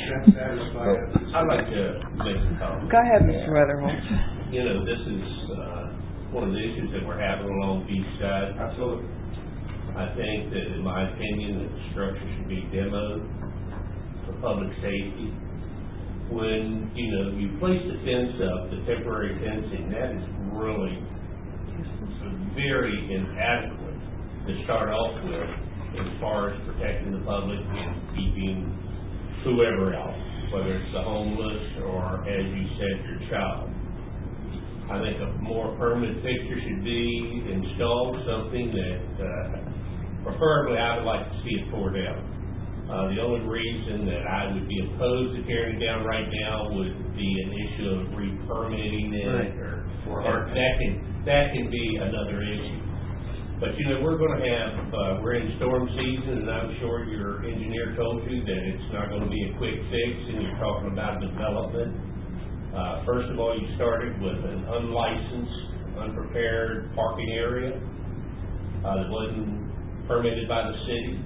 I'd like to make some comments. Go ahead, Mr. Weatherholt. This is one of the issues that we're having along Beach Side. Absolutely. I think that, in my opinion, that the structure should be demoed for public safety. When, you place the fence up, the temporary fencing, that is really very inadequate to start off with, as far as protecting the public and keeping whoever else, whether it's the homeless or, as you said, your child. I think a more permanent fixture should be installed, something that, preferably I would like to see it tore down. The only reason that I would be opposed to tearing it down right now would be an issue of re-permitting it, or that can be another issue. But, you know, we're going to have, we're in storm season, and I'm sure your engineer told you that it's not going to be a quick fix, and you're talking about development. First of all, you started with an unlicensed, unprepared parking area that wasn't permitted by the city.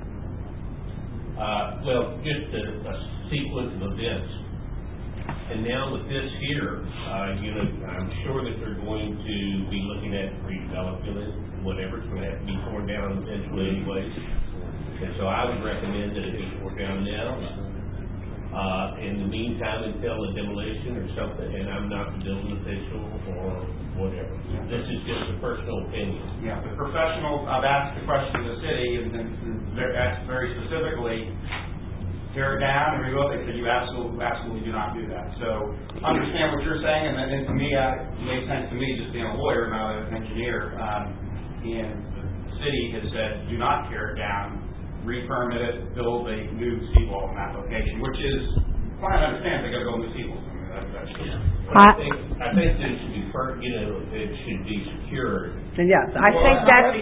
Well, just a sequence of events. And now with this here, you know, I'm sure that they're going to be looking at redeveloping it, whatever. It's going to have to be torn down eventually anyways. And so I would recommend that it be torn down now. In the meantime, until a demolition or something, and I'm not the building official or whatever. This is just a personal opinion. Yeah, the professional, I've asked the question to the city, and asked very specifically, tear it down and rebuild it. They said, you absolutely do not do that. So, understand what you're saying, and then to me, it made sense to me, just being a lawyer, not an engineer. And the city has said, do not tear it down, re-permit it, build a new seawall in that location, which is, well, I understand they got to build new seawalls. I think that it should be, you know, it should be secured. Yes, I think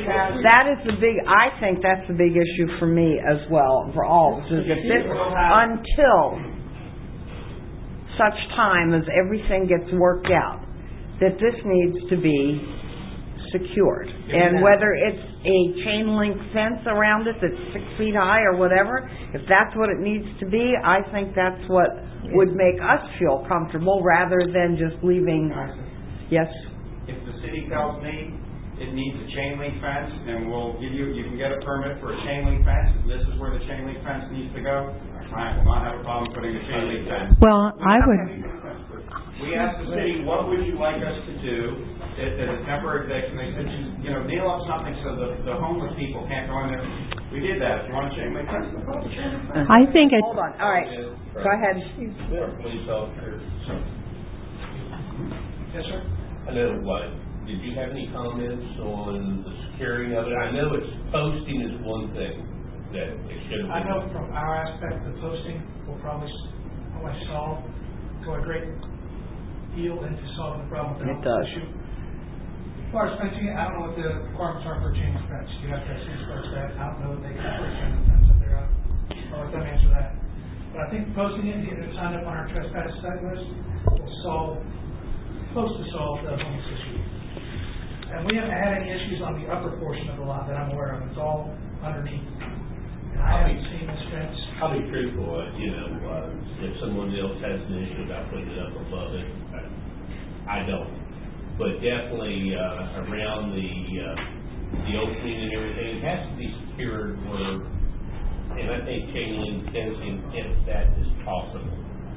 I think that's the big issue for me as well, for all, is if this, until such time as everything gets worked out, that this needs to be secured. And whether it's a chain link fence around it that's 6 feet high or whatever, if that's what it needs to be, I think that's what would make us feel comfortable rather than just leaving. Yes? If the city tells me it needs a chain link fence, and we'll give you can get a permit for a chain link fence, and this is where the chain link fence needs to go, our client will not have a problem putting a chain link fence. Well, I would. We asked the city, what would you like us to do at a temporary fix, and they said, you know, nail up something so the homeless people can't go in there. We did that. If you want a chain link fence, we'll put a chain link fence. I think it's... Hold on. All right. Go ahead. Police officer. Yes, sir. I know, did you have any comments on the securing of it? I know it's posting is one thing that it should be. I know from our aspect, the posting will probably go a great deal into solving the problem. It does. Issue. As far as fencing it, I don't know what the requirements are for a chain link fence. You have to have city first that. I don't know that they can put a chain link fence up there. I'll let them answer that. But I think posting it and getting it signed up on our trespass site list will close to solve the homeless issue. And we haven't had any issues on the upper portion of the lot that I'm aware of. It's all underneath. And I haven't seen this fence. I'll be truthful, you know, if someone else has an issue about putting it up above it, I don't. But definitely around the opening and everything, it has to be secured where, and I think chain link fencing, if that is possible.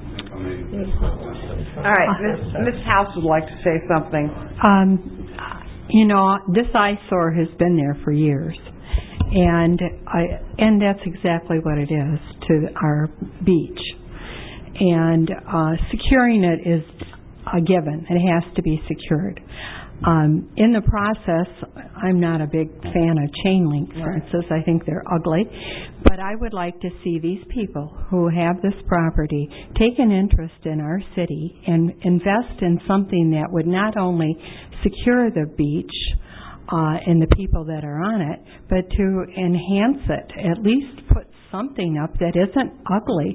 All right, Ms. House would like to say something. You know, this eyesore has been there for years, and that's exactly what it is to our beach. And securing it is a given. It has to be secured. In the process, I'm not a big fan of chain link fences. I think they're ugly. But I would like to see these people who have this property take an interest in our city and invest in something that would not only secure the beach and the people that are on it, but to enhance it, at least put something up that isn't ugly.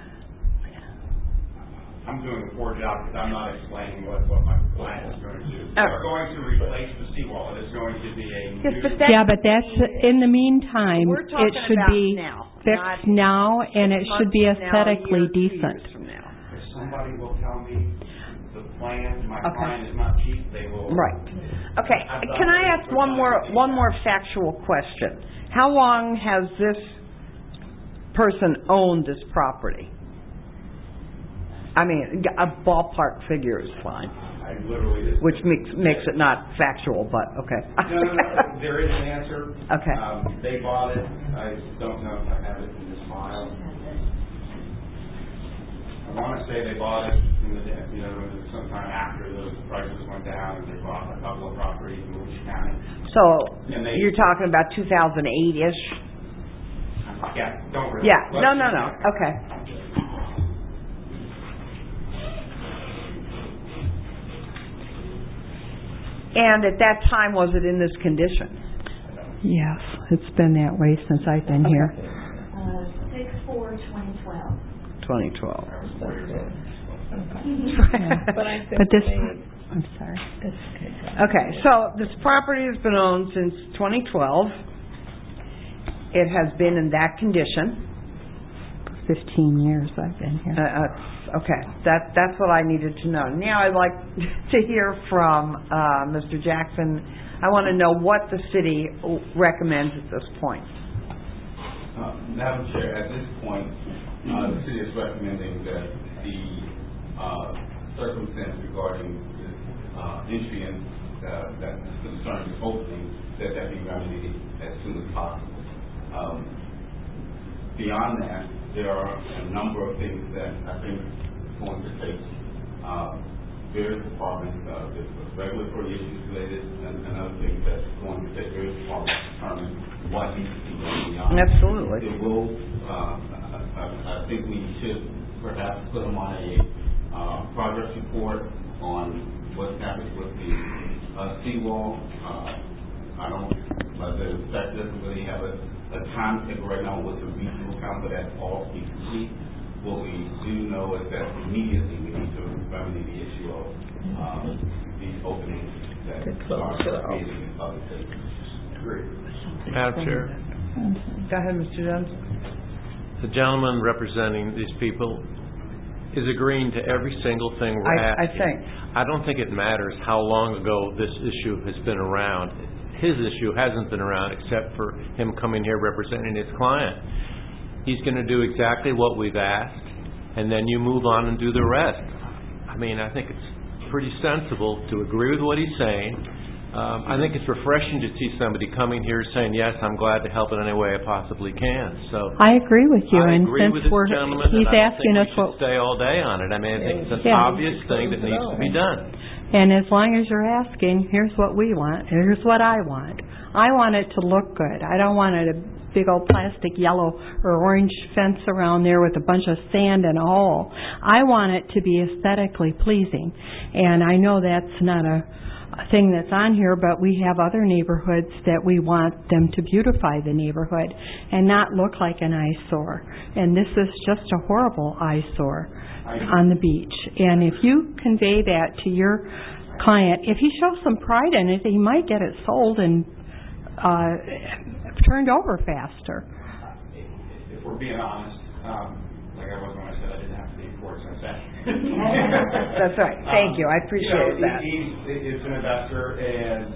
I'm doing a poor job because I'm not explaining what my client is going to do. We're going to replace the seawall. It is going to be a new... but that's in the meantime. It should be fixed now, and it should be aesthetically decent. If somebody will tell me the plan, my client is not cheap, they will... Right. Okay. Can I ask one more factual question? How long has this person owned this property? I mean, a ballpark figure is fine. I literally just... Which makes it not factual, but okay. No, there is an answer. Okay. They bought it. I don't know if I have it in this file. I want to say they bought it in the, sometime after the prices went down, and they bought a couple of properties in Volusia County. So you're talking about 2008-ish? Yeah, don't really. Yeah, no. Okay. And at that time, was it in this condition? Yes, it's been that way since I've been here. 6/4/2012. 2012. But this, I'm sorry. Okay, so this property has been owned since 2012. It has been in that condition. 15 years I've been here. Okay, that's what I needed to know. Now I'd like to hear from Mr. Jackson. I want to know what the city recommends at this point. Madam Chair, at this point, the city is recommending that the circumstance regarding this entry in that concerns the opening, that be remedied as soon as possible. Beyond that, there are a number of things that I think is going to take various departments, there's regulatory issues related and other things that's going to take various departments to determine what needs to be done beyond. Absolutely. It will, I think we should perhaps put them on a progress report on what's happening with the seawall. The fact doesn't really have a timetable right now with the regional council that's all to be complete. What we do know is that immediately we need to remedy the issue of these openings that are creating in public safety. Great. Madam Chair, Go ahead, Mr. Jones. the gentleman representing these people is agreeing to every single thing we're asking. I don't think it matters how long ago this issue has been around. His issue hasn't been around except for him coming here representing his client. He's going to do exactly what we've asked, and then you move on and do the rest. I mean, I think it's pretty sensible to agree with what he's saying. I think it's refreshing to see somebody coming here saying, yes, I'm glad to help in any way I possibly can. So I agree with you, I and agree since with this gentleman, he's and I asking don't us think we should stay all day on it. I mean, I think it's an obvious thing that needs to be done. And as long as you're asking, here's what we want, here's what I want. I want it to look good. I don't want it a big old plastic yellow or orange fence around there with a bunch of sand and a hole. I want it to be aesthetically pleasing. And I know that's not a thing that's on here, but we have other neighborhoods that we want them to beautify the neighborhood and not look like an eyesore. And this is just a horrible eyesore on the beach. And if you convey that to your client, if he shows some pride in it, he might get it sold and turned over faster. If we're being honest, like I was when I said I didn't have to be in court, so I said. That's right. Thank you. I appreciate that. He's an investor, and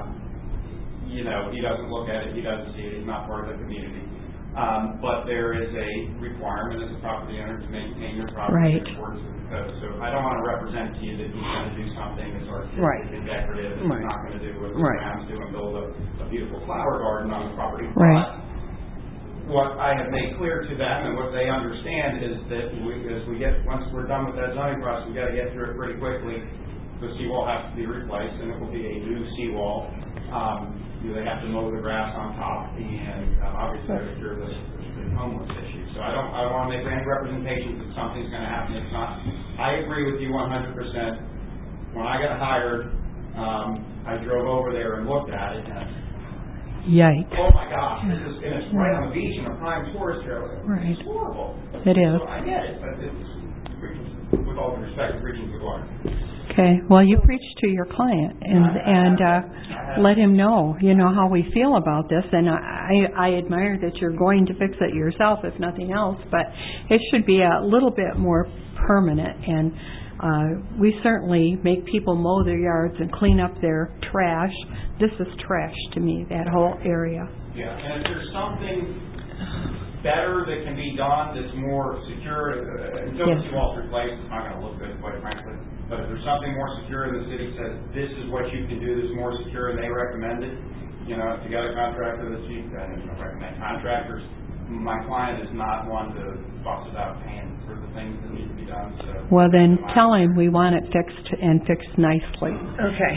he doesn't look at it, he doesn't see it, he's not part of the community. But there is a requirement as a property owner to maintain your property in accordance with the code. So I don't want to represent to you that he's going to do something that's artistic and decorative, and he's not going to do what the Rams do and build a beautiful flower garden on the property. But what I have made clear to them and what they understand is that once we're done with that zoning process, we've got to get through it pretty quickly. The seawall has to be replaced, and it will be a new seawall. They have to mow the grass on top, and obviously cure the homeless issue. So I don't want to make any representations that something's going to happen. It's not. I agree with you 100%. When I got hired, I drove over there and looked at it, and yikes! Oh my gosh! It's right on the beach in a prime tourist area. It's horrible. It is. So I get it, but it's with all due respect, reaching too far. Okay. Well, you preach to your client and let him know, how we feel about this. And I admire that you're going to fix it yourself, if nothing else. But it should be a little bit more permanent. And we certainly make people mow their yards and clean up their trash. This is trash to me, that whole area. Yeah, and if there's something better that can be done, that's more secure, until the seawall's replaced, it's not gonna look good, quite frankly. But if there's something more secure and the city says, this is what you can do that's more secure and they recommend it, you know, if you got a contractor that's cheap, then you recommend contractors. My client is not one to fuss about paying for the things that need to be done, so. Well, then tell him we want it fixed and fixed nicely. Okay.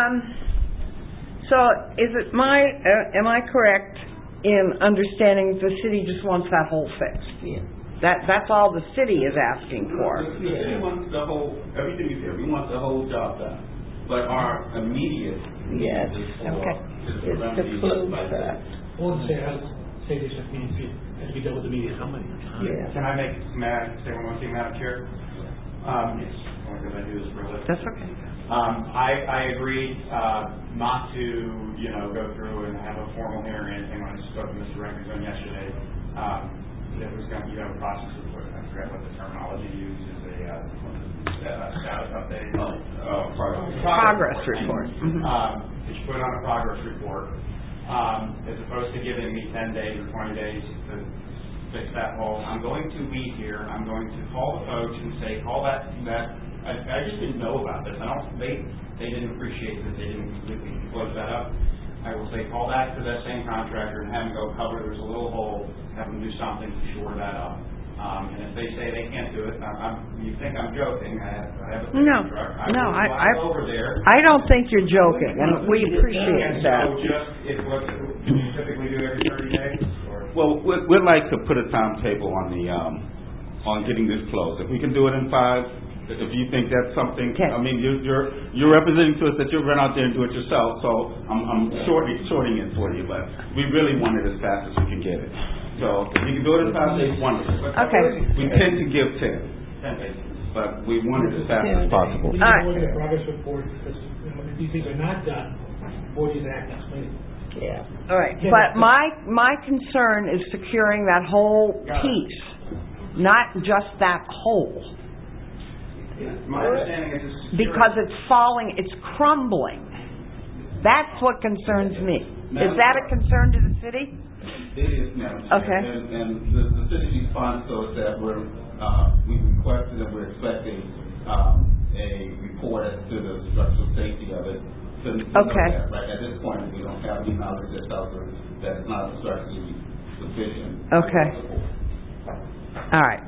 So is it am I correct in understanding the city just wants that hole fixed? Yeah. That's all the city is asking for? The city wants the whole, everything you said, we want the whole job done. But our immediate Yes. is for, Okay. is It's for to close that. I want to say this has to be dealt with immediately. Yeah. Can I say one more thing, Madam Chair? Yes, only because I do this for a living. That's okay. I agreed not to, you know, go through and have a formal hearing or anything when I spoke to Mr. Rankin yesterday. That was going to, you have a process report. I forgot what the terminology used is a status update. Progress report. It should put on a progress report, as opposed to giving me 10 days or 20 days to fix that hole. I'm going to leave here. I'm going to call the folks and say, call that. I just didn't know about this. They didn't appreciate that they didn't completely close that up. I will say, call back to that same contractor and have them go cover. There's a little hole. Have them do something to shore that up. And if they say they can't do it, you think I'm joking? I have a truck. I over there. I don't think you're joking, and we appreciate that. So just what you typically do every 30 days. Well, we'd like to put a timetable on the on getting this closed. If we can do it in 5, if you think that's something, I mean, you're representing to us that you'll run out there and do it yourself. So I'm shorting it for you, but we really want it as fast as we can get it. So if you can do it in 5 days, wonderful. Okay. We tend to give 10 days, but we want it as fast as possible. We need to look at the progress report because if these things are not done, before these act explain. Yeah. All right, but my concern is securing that whole piece, not just that hole. My understanding is because it's falling, it's crumbling. That's what concerns me. Is that a concern to the city? It is, Madam Chair. Okay. And the city's response to us that we requested and we're expecting a report as to the structural safety of it. Okay. Right at this point, we don't have any knowledge that tells us that it's not structurally sufficient. Okay. All right.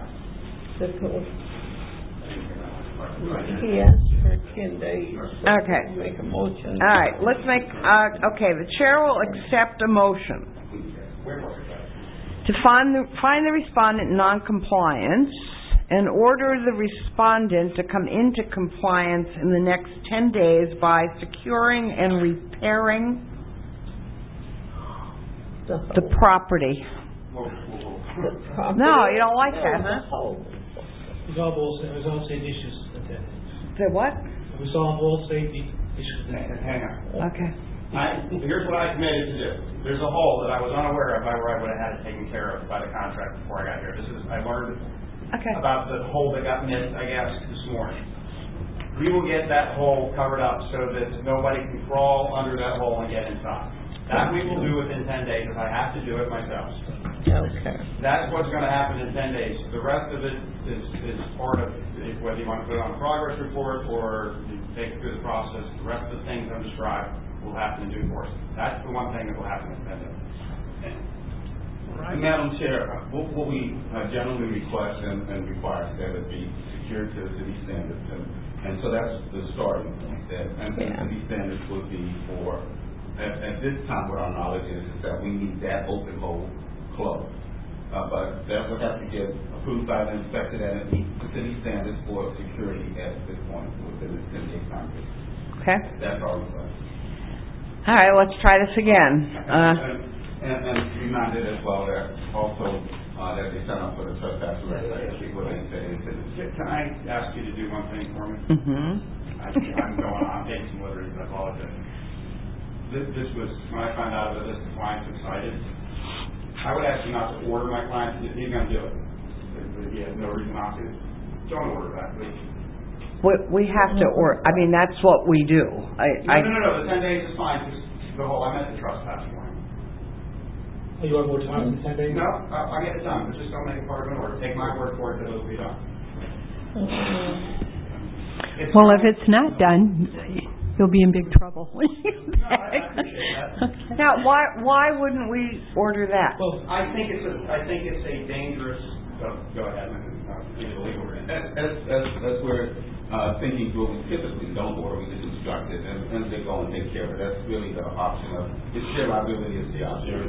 He asked for 10 days. Okay. Make a motion. All right. Let's make. Okay. The chair will accept a motion to find the respondent in non-compliance and order the respondent to come into compliance in the next 10 days by securing and repairing the property. No, you don't like that, huh? Resolve all safety issues. The what? Resolve all safety issues. Hang on. Okay. Here's what I committed to do. There's a hole that I was unaware of where I would have had it taken care of by the contract before I got here. I learned about the hole that got missed, I guess, this morning. We will get that hole covered up so that nobody can crawl under that hole and get inside. That we will do within 10 days if I have to do it myself. Okay. That's what's going to happen in 10 days. The rest of it is part of whether you want to put it on a progress report or you take it through the process. The rest of the things I've described will happen in due course. That's the one thing that will happen in 10 days. Right. Madam Chair, what we generally request and require is that it be secured to city standards. And so that's the starting point. And city standards would be for, at this time what our knowledge is that we need that open hole closed. But that would have to get approved by the inspector and it meets the city standards for security at this point within the 10-day time period. Okay. That's our request. All right, let's try this again. And reminded as well that also that they sign up for the trespass arrest. Can I ask you to do one thing for me? I'm taking some liberties, I apologize. This was, when I found out that this client's excited, I would ask you not to order my client. He's going to do it. He has no reason not to. Don't order that, please. We have to order. I mean, that's what we do. No. The 10 days is fine. I meant the trespass warning. You want more time than 10 days? No, I'll get it done, but just don't make it part of an order. Take my word for it that it'll be done. Well, if it's not done, you'll be in big trouble. No, I appreciate that. Now, why wouldn't we order that? Well, I think it's a dangerous, go ahead, give the legal reason. That's where thinking what we typically don't order, we just instruct it, and they go and take care of it. That's really the option of, it's shared liability is the option.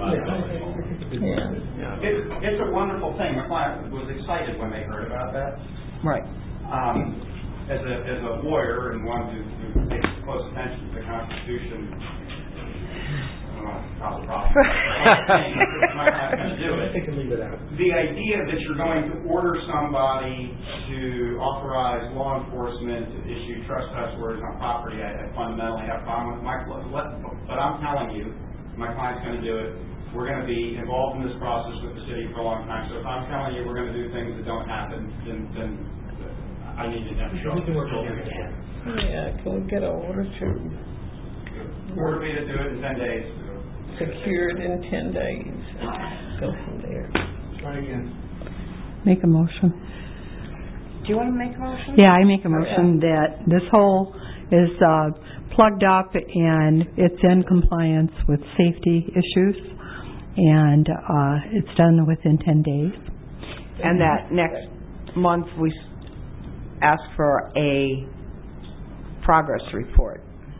It's a wonderful thing. My client was excited when they heard about that. Right. As a lawyer and one who takes close attention to the Constitution, I don't want to cause a problem. I'm not going to do it. They can leave it out. The idea that you're going to order somebody to authorize law enforcement to issue trespass orders on property, I fundamentally have a problem with. But I'm telling you, my client's going to do it. We're going to be involved in this process with the city for a long time. So if I'm telling you we're going to do things that don't happen, then I need to show up. Yeah, can we get an order to Order me to do it in 10 days. secured in 10 days? Go from there. Try again. Make a motion. Do you want to make a motion? Yeah, I make a motion that this hole is plugged up and it's in compliance with safety issues, and it's done within 10 days. And that next month we ask for a progress report.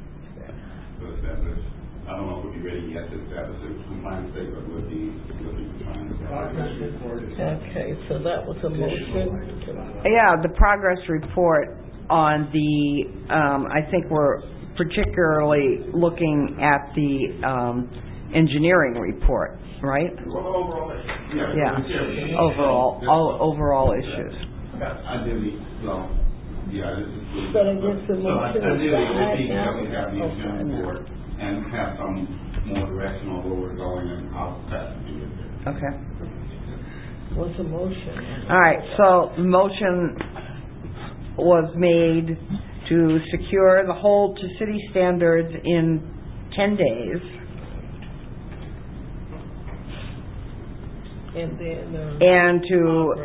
I don't know if we'll be ready yet to establish a compliance date, but we'll be trying to establish. Okay, so that was a motion. Yeah, the progress report on the, I think we're particularly looking at the engineering report, right? Overall, Yeah, overall issues. Ideally, well, yeah, this is. But I guess the motion is ideally, to add we now. have the engineering report and have some more direction on where we're going and how fast we get there. Okay. What's the motion? All right, so the motion was made to secure the hold to city standards in 10 days. And then And to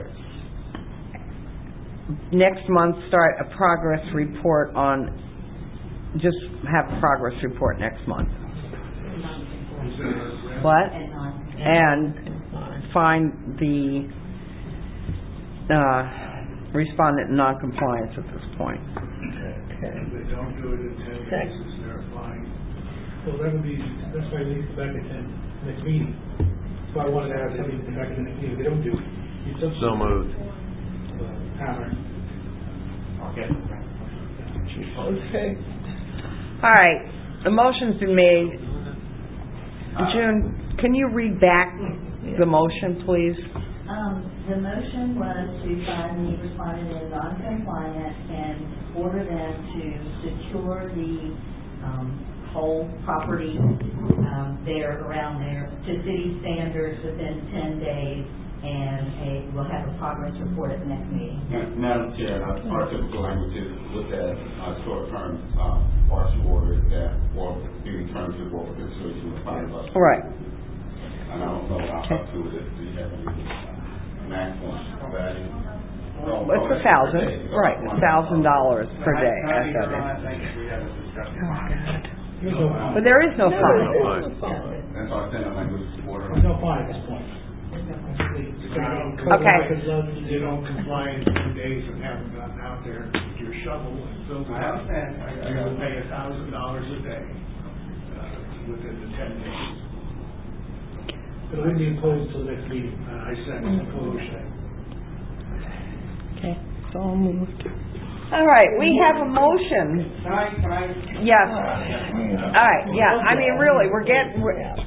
next month start a progress report on, just have a progress report next month. What? And find the respondent in noncompliance at this point. If they don't do it in 10 cases, they're fine. Well, that's why we need to back at next meeting. So I wanted to have somebody come back in the next meeting. If they don't do it. So moved. Hammer. Okay. okay. All right, the motion's been made. June, can you read back the motion, please? The motion was to find the respondent in non-compliant and order them to secure the whole property there around there to city standards within 10 days, and we'll have a progress report at the next meeting. Madam Chair, our typical language is look at short-term partial orders that will be returned to what we're considering the fire bus. Right. And I don't know how up to it, do you have any maximum value? It's $1,000, right, $1,000 per day. Can I be heard on that? Thank you. We have a discussion. But there is no fine. That's our standard language order. There's no fine at this point. Okay. You don't comply in 10 days and haven't gotten out there with your shovel and fill it I up. understand. You're going to pay $1,000 a day within the 10 days. But it wouldn't be imposed until next meeting. I said motion. Okay, so moved. All right, we have a motion. Can I? Yes. All right, yeah, I mean, really, we're getting...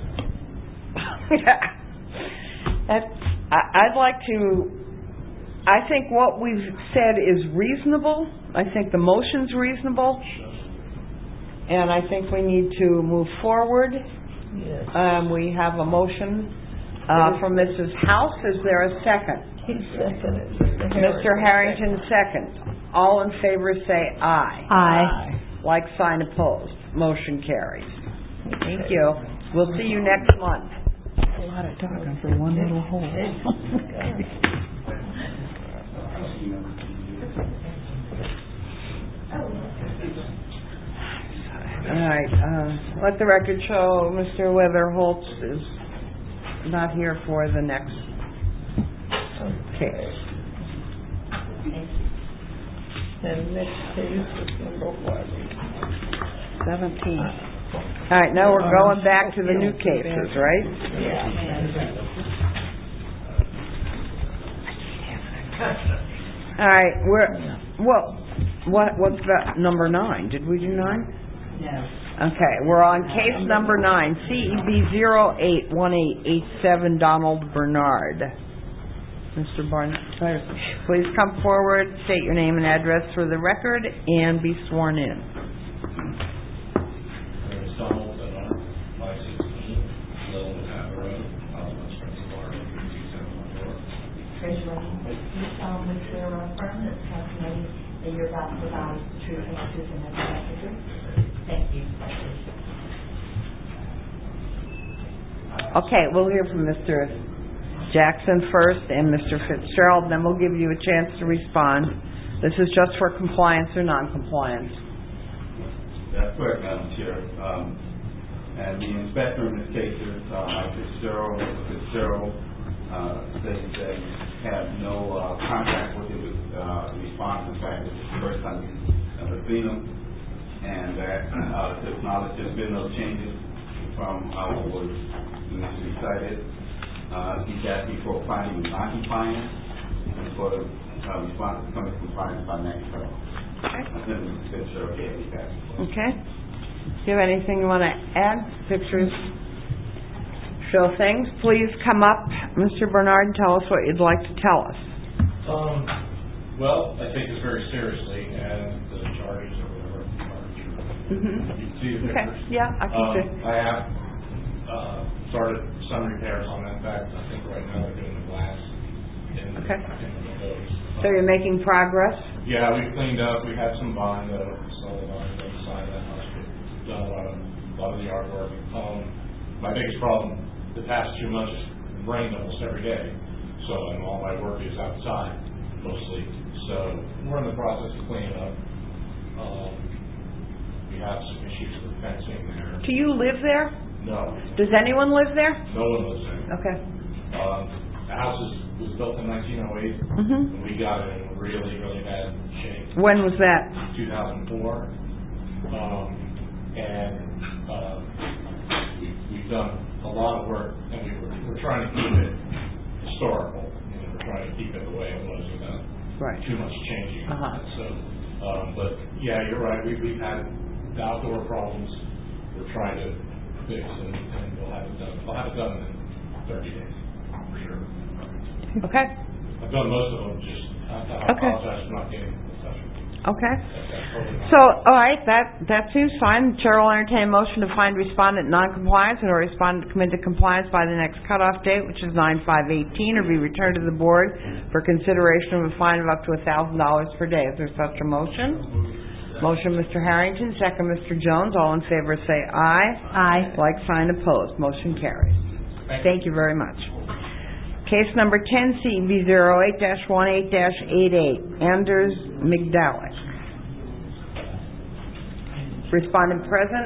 I'd like to... I think what we've said is reasonable. I think the motion's reasonable. And I think we need to move forward. Yes. We have a motion from Mrs. House. Is there a second? He seconded. Mr. Harrington seconds. All in favor say aye. Aye. Like sign opposed. Motion carries. Thank you. We'll see you next month. a lot of talking for one little hole. All right, let the record show Mr. Weatherholt is not here for the next case. And next case is number what? 17. All right, now we're going back to the new cases, right? Yeah. All right, what's the number 9? Did we do 9? No. Okay, we're on case number 9, CEB 081887, Donald Bernard. Mr. Barnett, please come forward, state your name and address for the record, and be sworn in. There's Donald Bernard, 516, Little Manhattan Road, Osborne Springs, Florida, 32714. Raise your right hand. Do you solemnly swear or affirm that the testimony that you're about to provide is the truth and the truth and nothing but the truth? Thank you. Okay, we'll hear from Mr. Jackson first and Mr. Fitzgerald, then we'll give you a chance to respond. This is just for compliance or non-compliance. That's correct, Madam Chair. And the inspector in this case is Mike Fitzgerald. Mr. Fitzgerald states that he had no contact with the respondent. In fact, this is the first time he's ever seen him. And that, to his knowledge, there's been no changes from what was initially cited. He's asking for a finding of non-compliance and for the respondent to come to compliance by next term. Okay. Okay. Do you have anything you want to add? Pictures show things. Please come up, Mr. Bernard, and tell us what you'd like to tell us. Well, I take this very seriously, and the charges or whatever are true. You can see the pictures. Okay. Yeah, I can see. I have started some repairs on that. In fact, I think right now they're doing the glass in the windows. So you're making progress? Yeah, we've cleaned up. We had some vine that installed on the other side of the house. We've done a lot of the yard work. My biggest problem the past 2 months is rained almost every day. So, and all my work is outside mostly. So we're in the process of cleaning up. We have some issues with fencing there. Do you live there? No. Does anyone live there? No one lives there. Okay. The house was built in 1908. And we got it in really, really bad shape. When was that? 2004. We've done a lot of work, and we're trying to keep it historical. We're trying to keep it the way it was without too much changing. So, but yeah, you're right. We've had the outdoor problems. We're trying to fix, and we'll have it done. We'll have it done in 30 days, for sure. Okay. I've done most of them. Just I apologize for not getting in touch with you. Okay. So, all right, that seems fine. Chair will entertain a motion to find respondent non-compliance and or respondent to come into compliance by the next cutoff date, which is 9/5/18, or be returned to the board for consideration of a fine of up to $1,000 per day. Is there such a motion? Motion, Mr. Harrington. Second, Mr. Jones. All in favor say aye. Aye. Like sign opposed. Motion carries. Thank you very much. Case number 10, CEB 08-18-88, Anders Migdalik. Respondent present.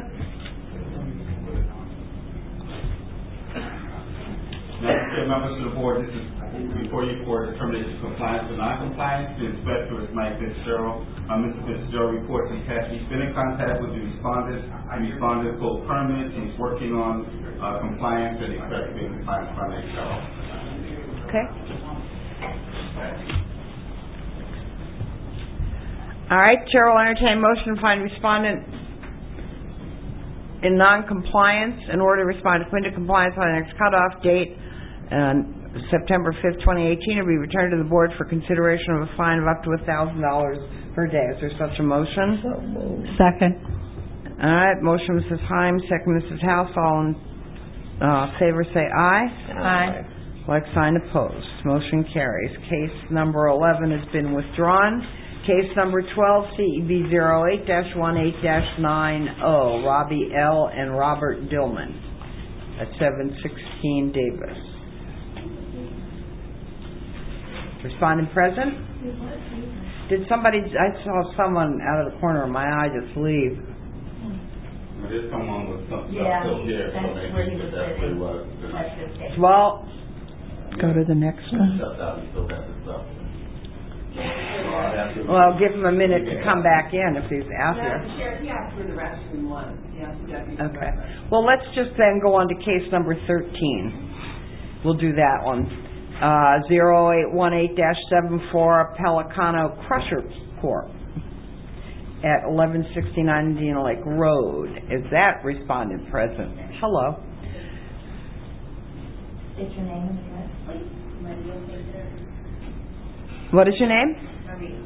Madam Chair, members of the board, this is before you for determination of compliance or non-compliance. The inspector is Mike Fitzgerald. Mr. Fitzgerald reports he's been in contact with the respondent. The respondent pulled permits. He's working on compliance and expects to be in compliance by next year. Okay. All right, Chair will entertain a motion to find respondent in non-compliance in order to respond to come into compliance by the next cutoff date, September 5th, 2018, or be returned to the board for consideration of a fine of up to $1,000 per day. Is there such a motion? Second. All right, motion Mrs. Himes, second Mrs. House. All in favor say aye. Aye. Like sign opposed. Motion carries. Case number 11 has been withdrawn. Case number 12, CEB 08-18-90, Robbie L. and Robert Dillman. at 716 Davis. Respondent present? Did somebody, I saw someone out of the corner of my eye just leave. Well, there's someone with some stuff Yeah, still here, so that's where he maybe was that's sitting. what it was. That's his case. Well, Go to the next one. Shut down, you still got this stuff. well, give him a minute to come back in if he's out here. Sheriff, he asked for the restroom one. Okay. Well, let's just then go on to case number 13. We'll do that one. 0818-74 Pelicano Crusher Corp. at 1169 Indian Lake Road. Is that respondent present? Hello. State your name and address, please. Maria Pinter. What is your name? Maria.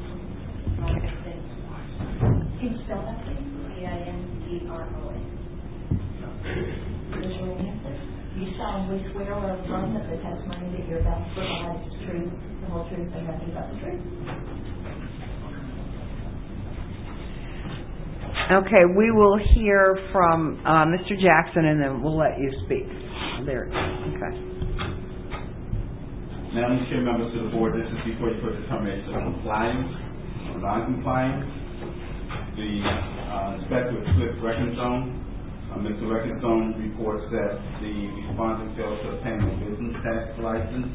Can you spell that, please? Pinteroa. Raise your right hand, please. You solemnly swear or affirm that the testimony that you're about to provide is true, the whole truth, and nothing but the truth? Okay, we will hear from Mr. Jackson, and then we'll let you speak. There. Okay. Madam Chair, members of the board, this is before you put determination of compliance or non-compliance. The inspector of Swift Record Zone, Mr. Record Zone reports that the respondent failed to obtain a business tax license.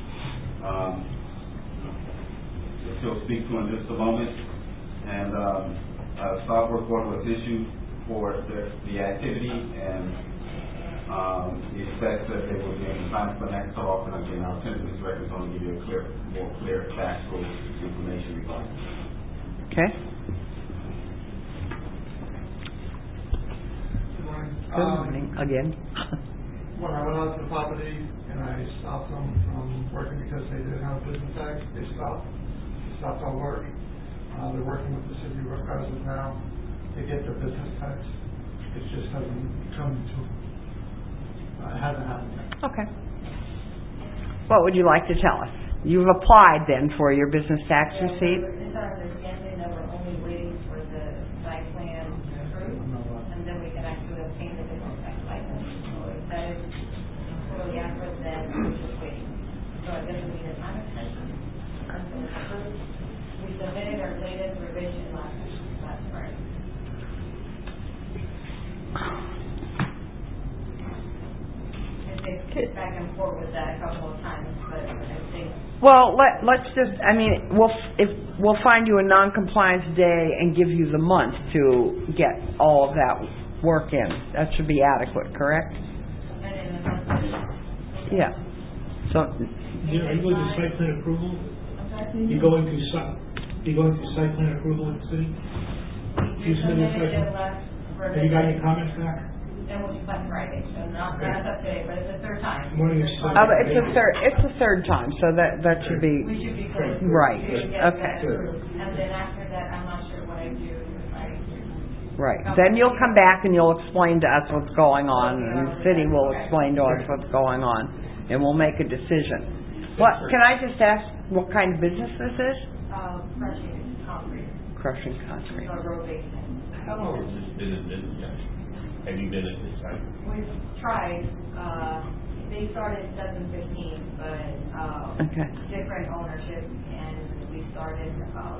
Which he'll speak to in just a moment. And a stop work order was issued for the activity, and he expects that they will be in compliance for next talk. And again, I'll send Mr. Record Zone to give you a more clear factual information regarding it. Okay. Good morning again. When I went out to the property and I stopped them from working because they didn't have a business tax, they stopped all work. They're working with the city residents now to get their business tax. It just hasn't come to, it hasn't happened yet. Okay. What would you like to tell us? You've applied then for your business tax receipt? It's our understanding that we're only waiting for the site plan approved, and then we can actually obtain the business tax license. So if that is totally accurate, then we're just waiting. So it doesn't need a time extension until it's approved. We submitted our latest revision last Friday. It's back and forth with that a couple of times, but I think. Well, let's just. I mean, we'll find you a non-compliance day and give you the month to get all of that work in. That should be adequate, correct? And in the month. Yeah. So. Are you going to site plan approval? You going to site plan approval with the city? You submitted it last. Have you got any comments back? That was last Friday, so not up today, but it's the third time. It's the third time, so that should be. We should be close. Right. Okay. And then after that, I'm not sure what I do if I. Right. Then you'll come back and you'll explain to us what's going on, and the city will explain to us what's going on, and we'll make a decision. What? Can I just ask what kind of business this is? Crushing concrete. Crushing concrete. Or road basement. How long has this been in business? Have you been at this site? We've tried. They started 7/15, but different ownership, and we started. I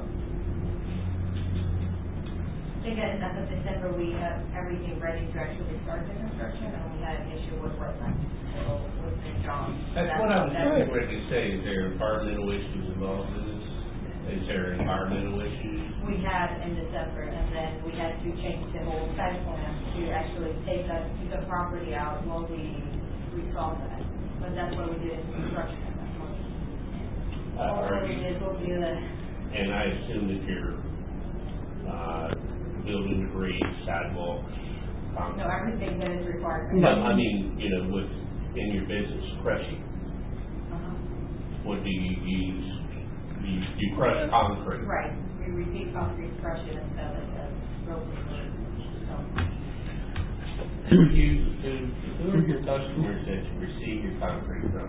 think as of December we have everything ready to actually start the construction, and we had an issue with wetlands. So with St. John. That's what I was getting ready to say. Is there environmental issues involved in this? Is there environmental issues? We had in December, and then we had to change the whole site plan to actually take the property out while we resolved that. But that's what we did in construction at that point. And I assume that you're building debris, sidewalks, concrete. No, everything that is required. No, I mean, in your business, crushing. What do you use? You crush concrete. Right. We receive concrete, crush it, and sell it as broken. Who are your customers that you receive your concrete from?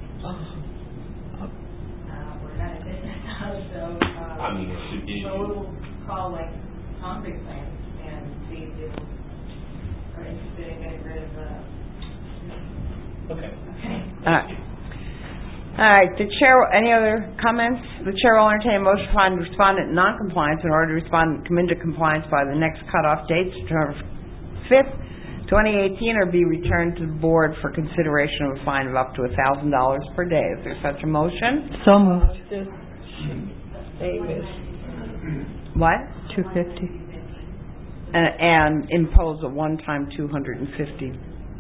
We're not in business now, so. We'll call concrete plants and see if they are interested in getting rid of Okay. All right, the chair, any other comments? The chair will entertain a motion to find respondent in non-compliance in order to respond, come into compliance by the next cutoff date, September 5th, 2018, or be returned to the board for consideration of a fine of up to $1,000 per day. Is there such a motion? So moved. Davis. What? $250. And impose a one-time $250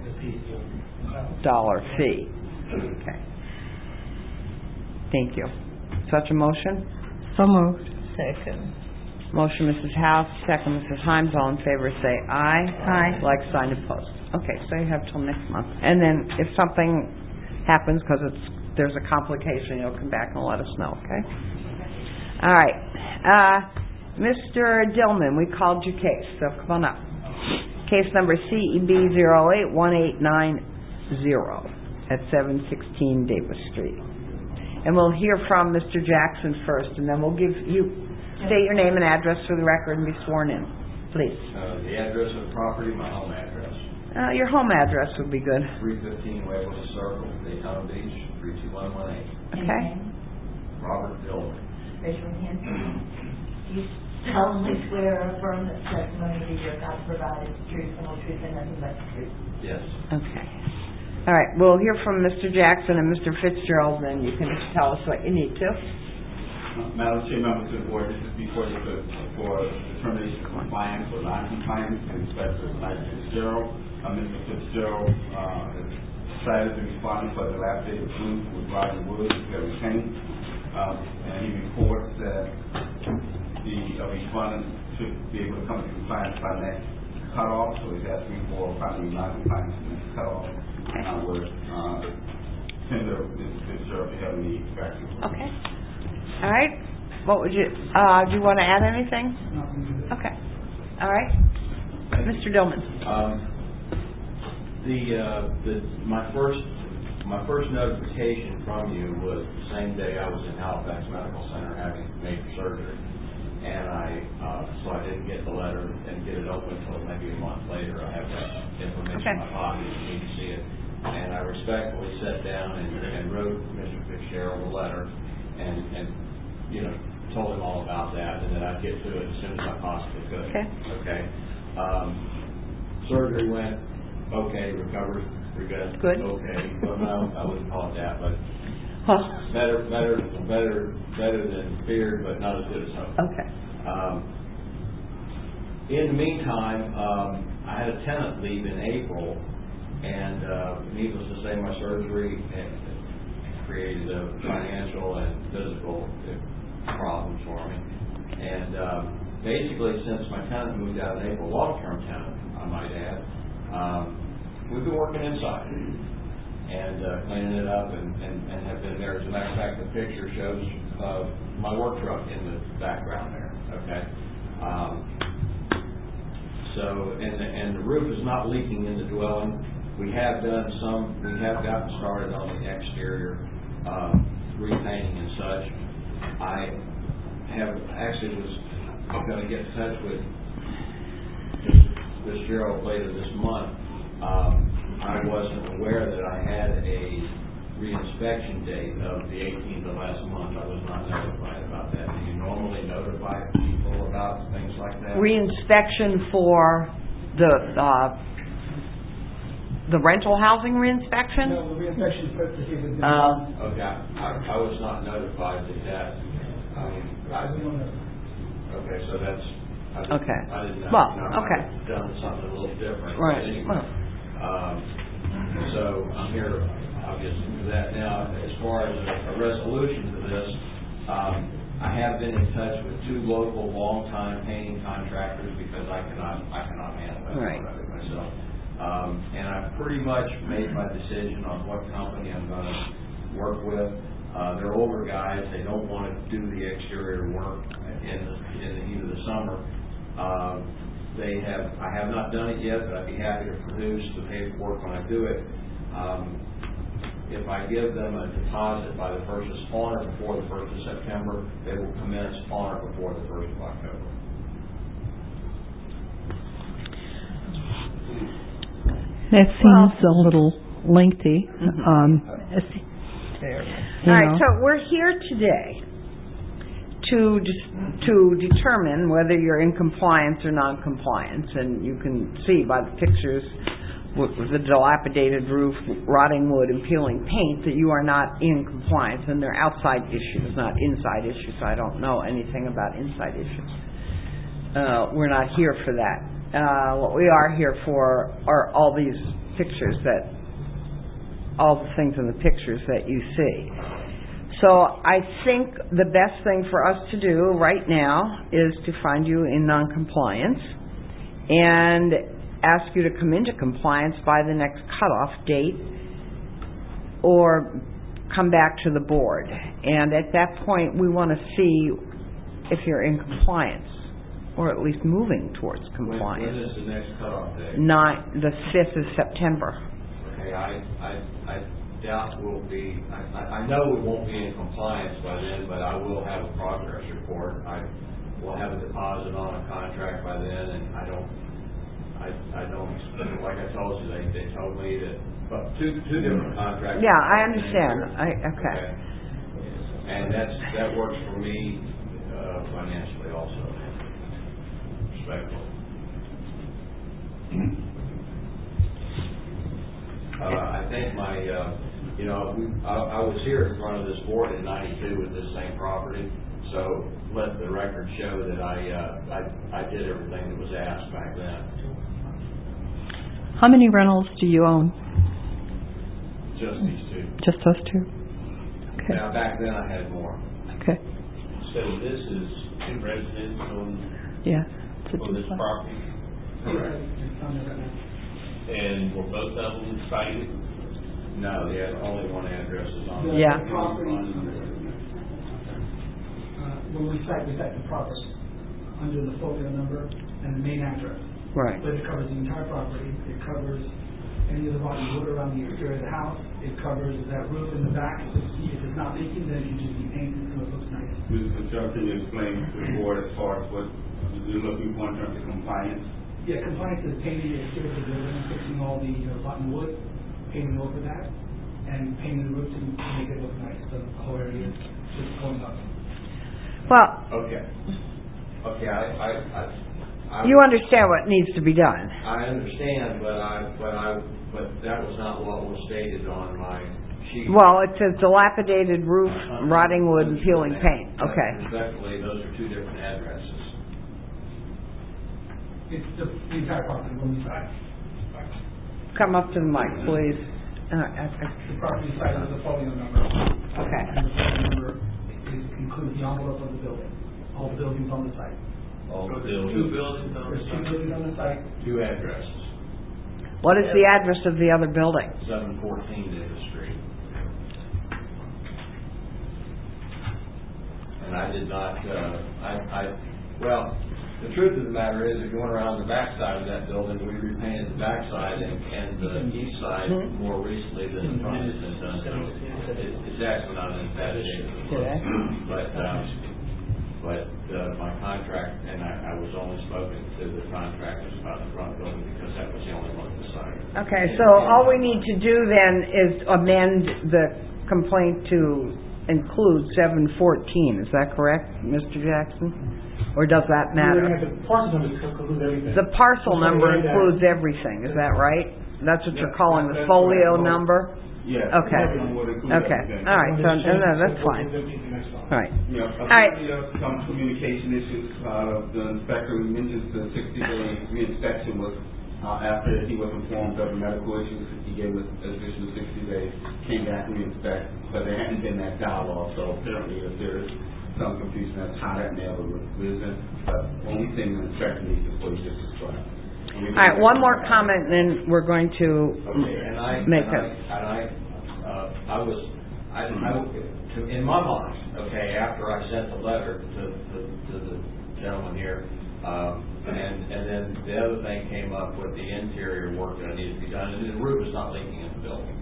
fee. Okay. Thank you. Such a motion? So moved. Second. Motion, Mrs. House, second, Mrs. Himes. All in favor say aye. Aye. Like sign opposed. Okay, so you have till next month. And then if something happens because there's a complication, you'll come back and let us know, okay? All right. Mr. Dillman, we called your case, so come on up. Case number CEB 081890 at 716 Davis Street. And we'll hear from Mr. Jackson first, and then we'll give you, state your name and address for the record and be sworn in, please. The address of the property, my home address. Your home address would be good. 315 Waverly Circle, Daytona Beach, 32118. Okay. Robert Dillman. Raise your hand. Do you solemnly swear or affirm that the testimony that you're about to provide is the truth, the whole truth, and nothing but the truth? Yes. Okay. All right, we'll hear from Mr. Jackson and Mr. Fitzgerald, then you can tell us what you need to. Madam Chair, members of the board, this is before you for determination of compliance or non-compliance in respect to Mr. Fitzgerald. Mr. Fitzgerald decided to respond for the last day of proof with Roger Woods that was changed. And he reports that the respondent should be able to come into compliance by next cutoff, so he's asking for probably non-compliance in next cutoff. Would tender Mr. Fitzgerald to have any factors. Okay. All right. What would you, do you want to add anything? Okay. All right. Mr. Dillman. My first notification from you was the same day I was in Halifax Medical Center having major surgery, and so I didn't get the letter and get it open until maybe a month later. I have that information in my pocket if you need to see it, and I respectfully sat down and wrote Mr. Fitzgerald a letter, and told him all about that, and that I'd get to it as soon as I possibly could. Okay. Surgery went okay, recovered. Good. Okay. Well, no, I wouldn't call it that, but better than feared, but not as good as hoped. Okay. In the meantime, I had a tenant leave in April, and needless to say, my surgery created financial and physical problems for me. And basically, since my tenant moved out in April, long-term tenant, I might add, we've been working inside and cleaning it up and have been there. As a matter of fact, the picture shows my work truck in the background there. Okay. And the roof is not leaking in the dwelling. We have gotten started on the exterior repainting and such. I was going to get in touch with Mr. Gerald later this month. I wasn't aware that I had a reinspection date of the 18th of last month. I was not notified about that. Do you normally notify people about things like that? Reinspection for the rental housing reinspection? No, the reinspection is supposed to see the... Okay. I was not notified that. Okay, so that's... I didn't know. Well, okay. I've done something a little different. Right. Anyway, so I'm here, obviously, for that. Now, as far as a resolution to this, I have been in touch with two local long-time painting contractors because I cannot handle that part of it myself. And I've pretty much made my decision on what company I'm going to work with. They're older guys. They don't want to do the exterior work in the heat of the summer. I have not done it yet, but I'd be happy to produce the paperwork when I do it. If I give them a deposit on or before the 1st of September, they will commence on or before the 1st of October. That seems a little lengthy. All right, so we're here today to determine whether you're in compliance or non-compliance, and you can see by the pictures with the dilapidated roof, rotting wood, and peeling paint that you are not in compliance, and they're outside issues, not inside issues. I don't know anything about inside issues. We're not here for that. What we are here for are all these pictures all the things in the pictures that you see. So I think the best thing for us to do right now is to find you in non-compliance and ask you to come into compliance by the next cutoff date or come back to the board. And at that point, we want to see if you're in compliance or at least moving towards compliance. When is the next cutoff date? The 5th of September. Okay, I doubt we'll be, I know we won't be in compliance by then, but I will have a progress report. I will have a deposit on a contract by then, and I don't, like I told you, they told me that, but two different contracts. Yeah, I understand. Okay. And that works for me financially also, respectfully. I think I was here in front of this board in '92 with this same property, so let the record show that I did everything that was asked back then. How many rentals do you own? Just these two. Just those two? Okay. Now, back then I had more. Okay. So this is two residents on this property? Correct. And were both of them cited? No, they had only one address is on The property, when we cite the property under the folio number and the main address. Right. But it covers the entire property. It covers any of the body wood around the exterior of the house. It covers that roof in the back. If it's not leaking, then it can just be painted so it looks nice. Mr. Chuck, can you explain to the board as far as what you're looking for in terms of compliance? Yeah, compliance is painting the exterior of the building, fixing all the rotten wood, painting over that, and painting the roof to make it look nice. So the whole area is just going up. Well, okay, you understand what needs to be done. I understand, but that was not what was stated on my sheet. Well, it says dilapidated roof, rotting wood, and peeling paint. Okay. Respectfully, those are two different addresses. It's the entire property on the side. Come up to the mic, please. The property side is the folio number. Okay. And the folio number includes the envelope of the building, all the buildings on the site. All the buildings. Two buildings on the There's site. 2 buildings on the site. 2 addresses. What is the address of the other building? 714 Davis Street. And I did not, well, the truth of the matter is, if you went around the back side of that building, we repainted the back side and the east side more recently than the front has been done. So it's actually not in bad shape. But my contract, and I was only spoken to the contractors about the front building because that was the only one decided. Okay, so all we need to do then is amend the complaint to include 714. Is that correct, Mr. Jackson? Or does that matter? The parcel number includes everything. The parcel number includes everything. Is that right? That's what you're calling the folio number? Yes. Okay. Okay. All right. So no, that's fine. All right. All right. Some communication issues. The inspector mentions the 60-day reinspection was after he was informed of the medical issues. He gave us additional 60 days, came back and reinspect, but there hadn't been that dialogue. So apparently, if there is some confusion as to how that may have arisen, but only thing the inspector needs is what he just described. All right, one more comment, and then we're going to make in my mind, after I sent the letter to the gentleman here, and then the other thing came up with the interior work that needed to be done, and the roof is not leaking in the building.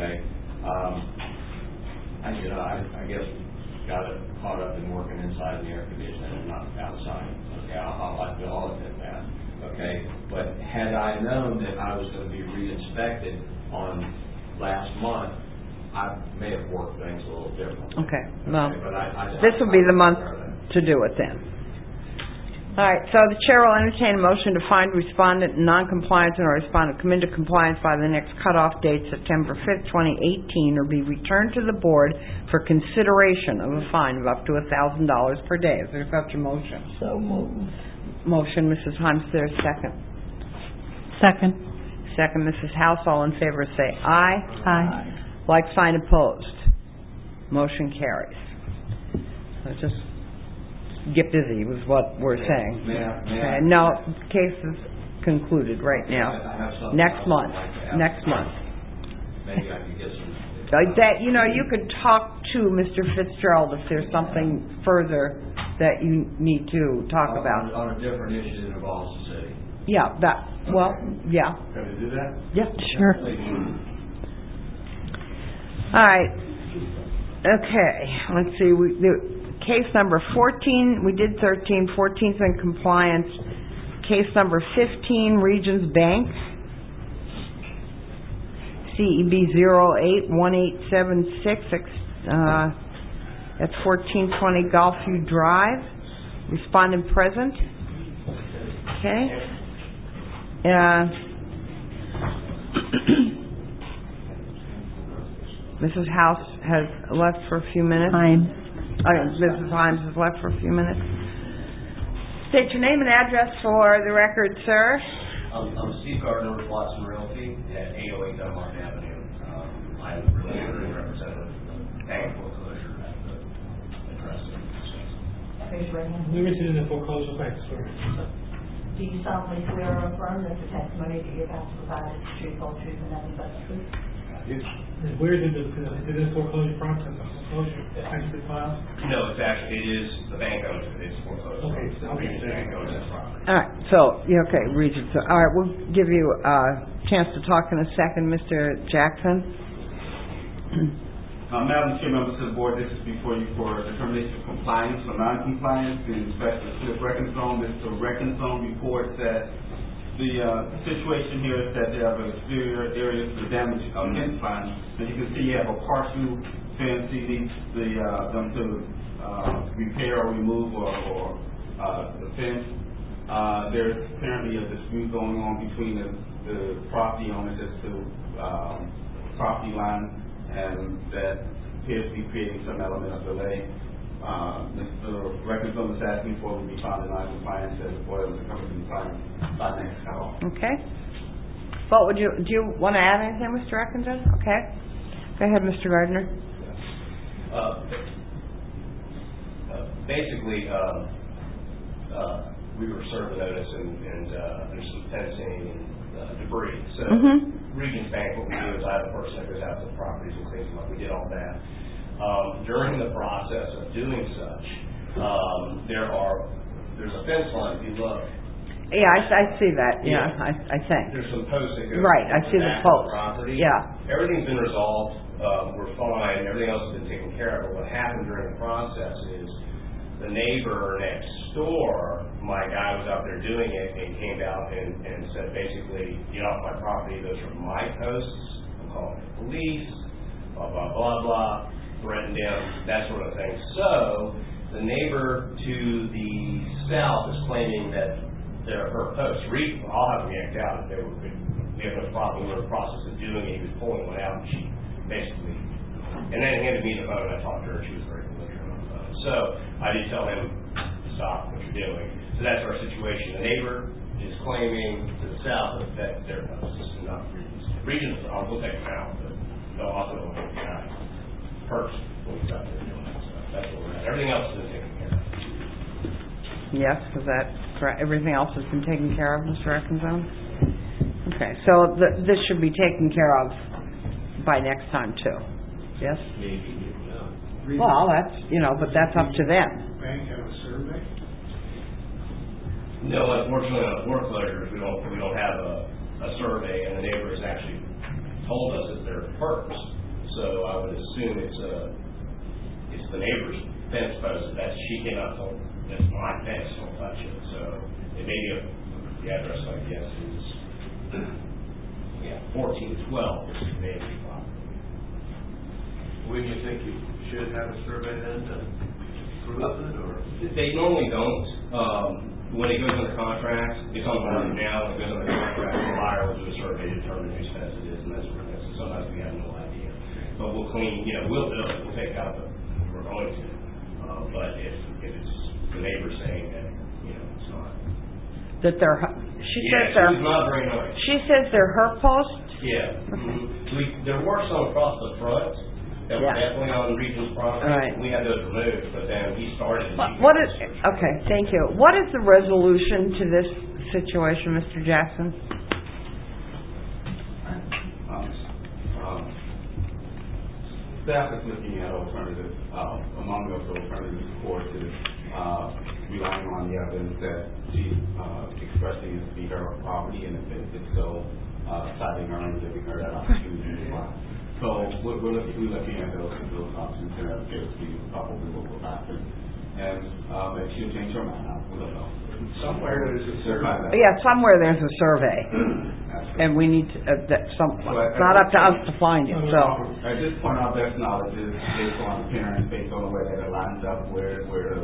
I guess got it caught up in working inside the air conditioning and not outside. I'll admit that. But had I known that I was going to be re-inspected on last month, I may have worked things a little differently. Okay, well, But this will be the month to do it then. All right, so the chair will entertain a motion to find respondent in noncompliance and or respondent come into compliance by the next cutoff date, September 5th, 2018, or be returned to the board for consideration of a fine of up to $1,000 per day. Is there such a motion? So moved. Motion, Mrs. Himes, there a second? Second. Second, Mrs. House. All in favor say aye. Aye. Like sign opposed. Motion carries. So just get busy with what we're saying. May I- No, case is concluded right now. I have something Next else month. I'd like to ask. Next month. Maybe I could get some. Like that, you could talk to Mr. Fitzgerald if there's something further that you need to talk about. On a different issue that involves the city. Yeah, yeah. Can we do that? Yeah, Sure. All right. Okay, let's see, case number 14, we did 13, 14's in compliance. Case number 15, Regions Bank, CEB 081876, that's 1420 Golfview Drive. Respondent present. Okay. Mrs. House has left for a few minutes. Mrs. Himes has left for a few minutes. State your name and address for the record, sir. I'm Steve Gardner with Watson Realty at 808 Dunlop Avenue. I'm the realtor and representative of the bank foreclosure at the address. Limited in the foreclosure bank, sir. Do you solemnly swear or affirm that the testimony that you're about to provide is the truth, whole truth, and nothing but the truth? Yes. Where did the foreclosure process, the foreclosure actually filed? No, it is the bank owns it, it's foreclosed. Okay. The bank owns that property. All right, so, okay, Regent, so, all right, we'll give you a chance to talk in a second. Mr. Jackson? Madam Chair, members of the board, this is before you for determination of compliance or non-compliance in respect to the Reckon Zone. This is the Reckon Zone report that the situation here is that there are exterior areas for damage of fence lines. As you can see, you have a partial fence. You need them to repair or remove or the fence. There's apparently a dispute going on between the property owners as to property line, and that appears to be creating some element of delay. Mr. Reckon is asking for it to be found in non-compliance as well as the company compliance by next cutoff. Okay. Well, do you want to add anything, Mr. Reckon? Okay. Go ahead, Mr. Gardner. Basically, we were served a notice and there's some fencing and debris. So Regions Bank, what we do is I have a person that goes out to the properties and cleans them up. We did all that. During the process of doing such, there's a fence line if you look. Yeah, I see that. Yeah, I think. There's some posts that go right. I see the posts. Property. Yeah. Everything's been resolved. We're fine. Everything else has been taken care of. But what happened during the process is the neighbor next door, my guy was out there doing it and came out and said basically, get off my property. Those are my posts. I'm calling the police. Blah blah blah blah. Threatened him, that sort of thing. So the neighbor to the south is claiming that they're her posts. I'll have to react out if they were good. We have no problem. We were in the process of doing it. He was pulling one out, and she basically, and then handed me the phone. I talked to her. She was very belligerent on the phone. So I did tell him, stop what you're doing. So that's our situation. The neighbor is claiming to the south that their posts is not Regions. We'll take them out, but they'll also look at the guy first when he's out there doing that stuff. That's what we're at. Everything else has been taken care of. Yes, is that correct? Everything else has been taken care of, Mr. Reckenzone? Okay, so this should be taken care of by next time too. Yes? Maybe. Well, that's, but that's up to them. Bank have a survey? No, unfortunately on foreclosures we don't have a survey, and the neighbor has actually told us that they're perps. So I would assume it's the neighbor's fence post. She came out and told that's my fence, don't touch it. So it may be the address I guess is 1412, which is the neighbor's property. When you think you should have a survey then to prove it, or? They normally don't. When it goes under contract, it's on the market now. When it goes under contract, the buyer will do a survey to determine whose fence it is, and that's where it is. Sometimes we have no idea. But we'll clean, we'll do it. We'll take out we're going to. But if it's the neighbor saying that, it's not. That they're, she says it's not very nice. She says they're her posts? Yeah. Mm-hmm. There were some across the front that were definitely on Region's property. Right. We had those removed, but then he started. Okay, thank you. What is the resolution to this situation, Mr. Jackson? Staff is looking at alternatives. Among those alternatives, of course, is relying on the evidence that she's expressing it to be her property, and if so, citing her and giving her that opportunity to apply. So we're looking at those options, and that appears to be probably what we're after. And if she'll change her mind, we don't know. Somewhere there's a survey. Yeah, somewhere there's a survey, and we need to. It's not up to us to find it. So at this point, our best knowledge is based on appearance, based on the way that it lines up, where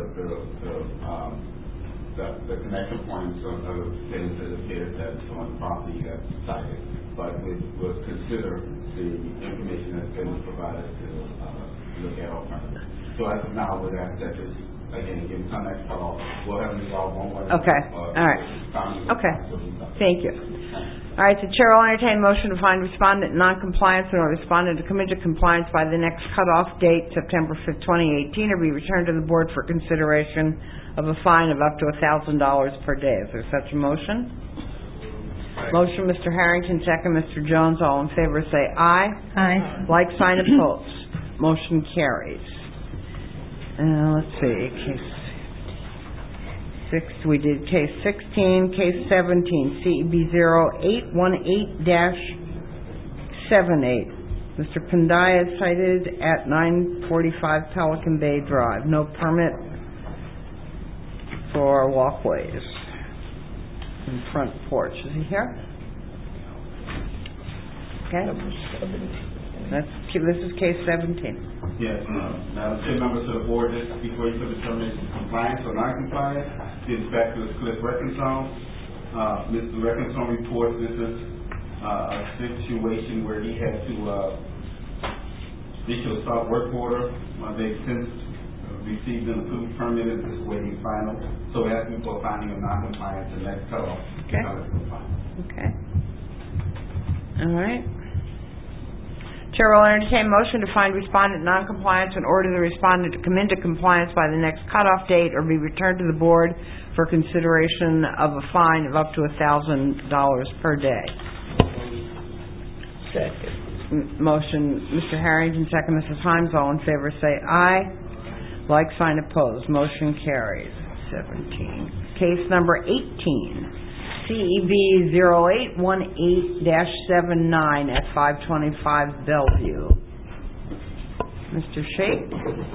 the connection points of things that appears that on the property that's cited. But we'll consider the information that's been provided to look at alternatives. So as of now, we're at that just, again, give some next call. We'll have them resolve one way. Okay. All right. Okay. Thank you. All right. The chair will entertain motion to find respondent in noncompliance or respondent to come into compliance by the next cutoff date, September 5th, 2018, or be returned to the board for consideration of a fine of up to $1,000 per day. Is there such a motion? Motion, Mr. Harrington, second, Mr. Jones. All in favor say aye. Aye. Like sign opposed. Motion carries. Let's see, case 6, we did case 16, case 17, CEB 0818-78. Mr. Pandaya is cited at 945 Pelican Bay Drive. No permit for walkways in front porch. Is he here? Okay. This is case 17. Yes, Madam Chair, members of the board, this is before you put the determination of compliance or non-compliance. The inspector is Cliff Reckensong. Mr. Reckensong reports this is a situation where he had to issue a stop work order. They've since received an approved permit and is waiting final. So we're asking for a finding of non-compliance and next cutoff. Okay. Okay. All right. Chair will entertain motion to find respondent non-compliance and order the respondent to come into compliance by the next cutoff date or be returned to the board for consideration of a fine of up to $1,000 per day. Second. Motion, Mr. Harrington, second, Mrs. Himes. All in favor say aye. Like sign opposed. Motion carries. 17. Case number 18. CEB 0818-79 at 525 Bellevue. Mr. Sheikh?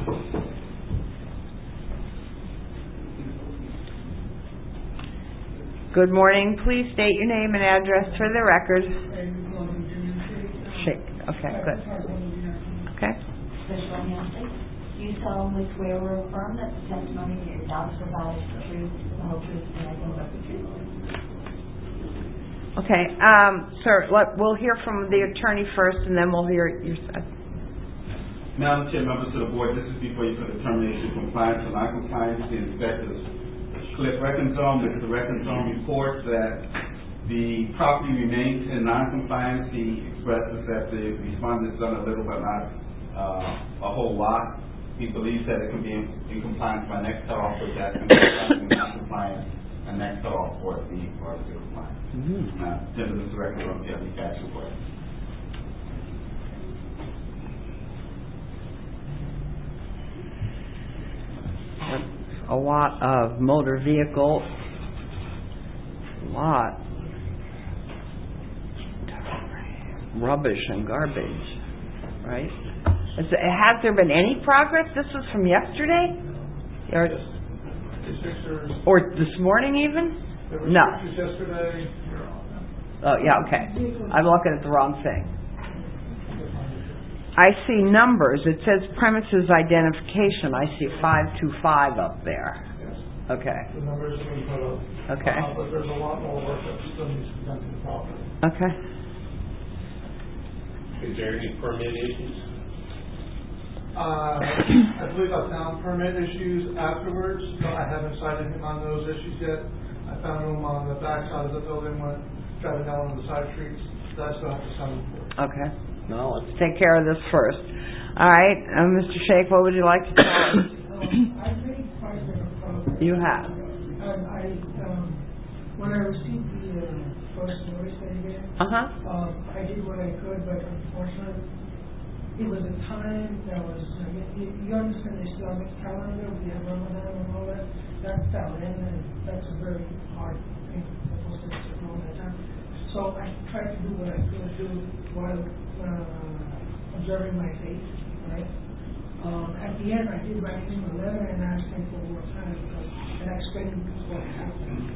Good morning. Please state your name and address for the record. Sheikh. Okay, good. Okay. Special Nancy, do you solemnly swear or affirm that the testimony that you're about to provide is the truth, the whole truth, and nothing but the truth? Okay, sir, we'll hear from the attorney first, and then we'll hear your side. Madam Chair, members of the board, this is before you put the determination of compliance or non-compliance. The inspector, Cliff Reckensong. Mr. Reckensong reports that the property remains in non-compliance. He expresses that the respondent has done a little but not a whole lot. He believes that it can be in compliance by next cutoff, but that can be non-compliance and next cutoff for it being part of the compliance. Now, Mr. Reckensong, do you have any factual questions? A lot of motor vehicle, rubbish and garbage, right? Has there been any progress? This was from yesterday? Or this morning even? There were No. pictures yesterday. Oh, yeah, okay. I'm looking at the wrong thing. I see numbers. It says premises identification. I see 525 up there. Yes. Okay. The numbers have been put up. Okay. But there's a lot more work that still needs to be done to the property. Okay. Is there any permit issues? I believe I found permit issues afterwards, but I haven't cited him on those issues yet. I found them on the back side of the building when driving down one of the side streets. That I still have to sign them for. Okay. Well, let's take care of this first. All right, Mr. Shake, what would you like to tell us? I've made quite a bit of progress. You have. When I received the first notice that you gave, I did what I could, but unfortunately, it was a time that was, you understand the Islamic calendar, we have Ramadan and all that, that fell in, and that's a very hard thing for Muslims to know at that time. So I tried to do what I could do while observing my faith, right? At the end, I did write him a letter and asked him for more time and I explained what happened.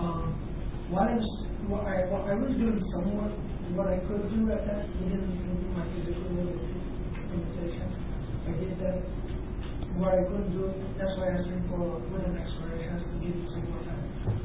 I was doing somewhat what I could do at that, within my physical limitation. I did that. What I couldn't do, that's why I asked him for with an expiration to give you some more time.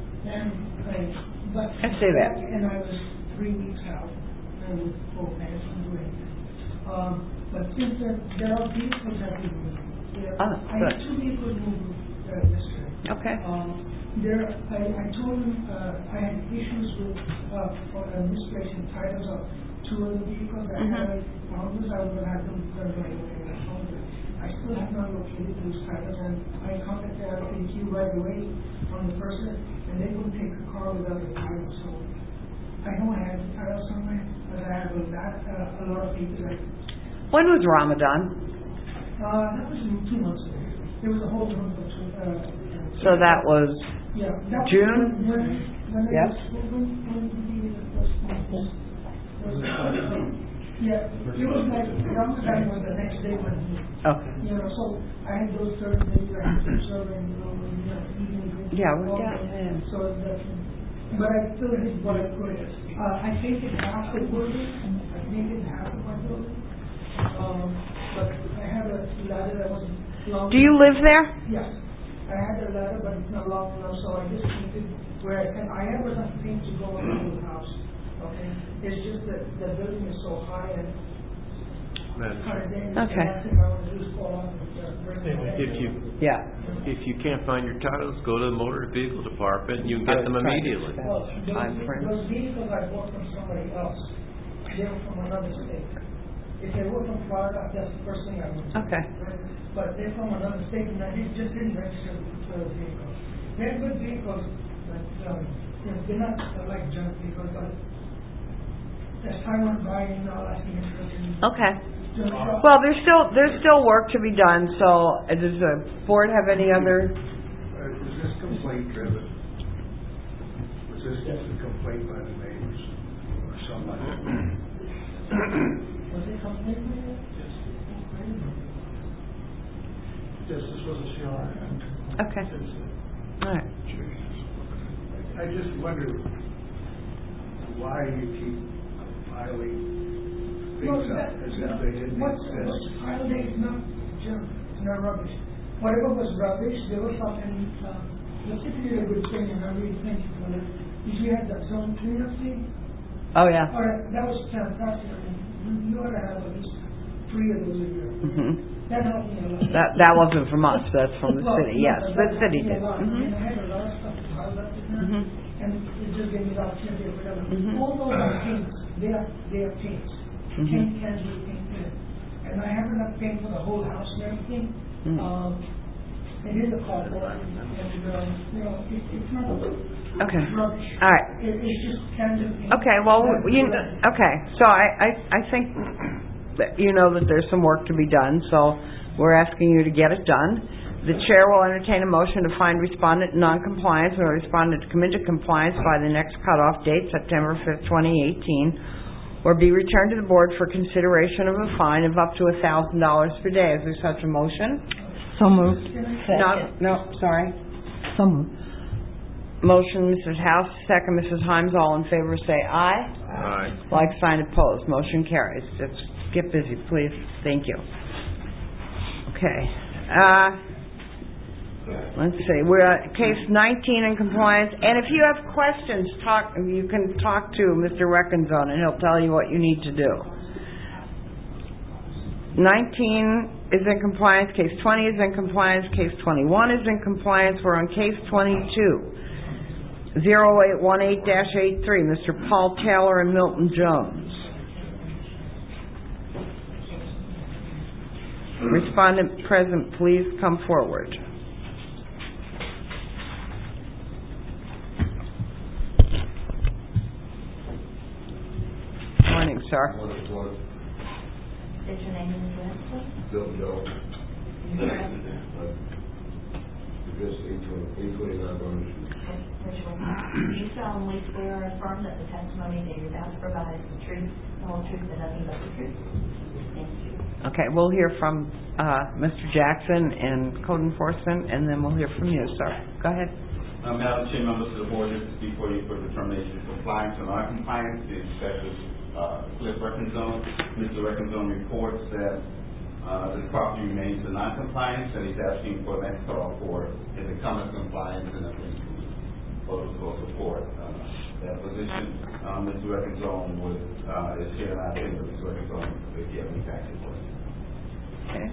I see that. And I was 3 weeks out with both hands from doing it. But since there are vehicles that we move, I had 2 vehicles moved yesterday. Okay. I told him I had issues with misplacing titles of 2 of the vehicles that I found this. I was going to have them done right away. I still have not located those titles, and I contacted RTQ right away on the person, and they wouldn't take the car without the title. So I know I have the title somewhere, but I have a lot of people that. When was Ramadan? That was 2 months ago. There was a whole month of so that was June? Yes. Yeah, it was like Ramadan was the next day when okay. So I had those 30 days I had to observe and evening. So but I still did what I could. I think it half the building. I think it half of my building. But I have a ladder that was long. Do you live there? Yes. I had a ladder, but it's not long enough, so I just keep it where I have enough things to go around the house. Okay. It's just that the building is so high and kind of dangerous. Okay. I think I want to just fall off and break it. If you can't find your titles, go to the motor vehicle department and you can get them immediately. Well, those vehicles I bought from somebody else. They were from another state. If they were from Florida, that's the first thing I would do. Okay. But they're from another state, and I just didn't register those vehicles. They're good vehicles, but they're not like junk vehicles. But as time went by, I think it's okay. Well, there's still work to be done. So, does the board have any other? Was this complaint driven? Was this just a complaint by the neighbors or somebody? Was it complaint? Yes, this was a CR. Okay. All right. I just wonder why you keep piling things up as if they didn't exist. What's piled is not junk, it's not rubbish. Whatever was rubbish, there was something, the city did a good thing, and I really thank you for that. Did you have that zone cleanup thing? Oh, yeah. All right, that was fantastic. I mean, you ought to have at least 3 of those a year. That helped me a lot. That wasn't from us. That's from the city. Yes, the city did. I had a lot of stuff piled up in there, and it just gave me the opportunity of whatever. All those are paints. They are paints. Paint cans with paint in it. And I have enough paint for the whole house and everything. It is a cardboard, and it's not okay. rubbish. All right. It's just cans of paint. Okay. Well, okay. So I think that you know that there's some work to be done. So we're asking you to get it done. The chair will entertain a motion to find respondent in noncompliance or respondent to come into compliance by the next cutoff date, September 5th, 2018, or be returned to the board for consideration of a fine of up to $1,000 per day. Is there such a motion? So moved. No, sorry. So moved. Motion, Mrs. House, second, Mrs. Himes. All in favor say aye. Aye. Like sign opposed. Motion carries. It's Get busy, please. Thank you. Okay. Let's see. We're at case 19 in compliance. And if you have questions, you can talk to Mr. Reckenzone, and he'll tell you what you need to do. 19 is in compliance. Case 20 is in compliance. Case 21 is in compliance. We're on case 22. 0818-83, Mr. Paul Taylor and Milton Jones. Respondent present, please come forward. Morning, sir. Morning. State your name and address, please. Bill Jones. Your address 829 Burner Street. Do you solemnly swear or affirm that the testimony that you're about to provide is the truth, the whole truth, and nothing but the truth? Thank you. Okay, we'll hear from Mr. Jackson and Code Enforcement, and then we'll hear from you, sir. Go ahead. Madam Chair, members of the board, this is before you for determination of compliance or non-compliance. The inspector, Cliff Reckenzone. Mr. Reckenzone reports that this property remains in non-compliance, and he's asking for an next call for his current compliance and a for support. That position, Mr. Reckenzone is here, and I think that Mr. Reckenzone will give me back to work. Okay.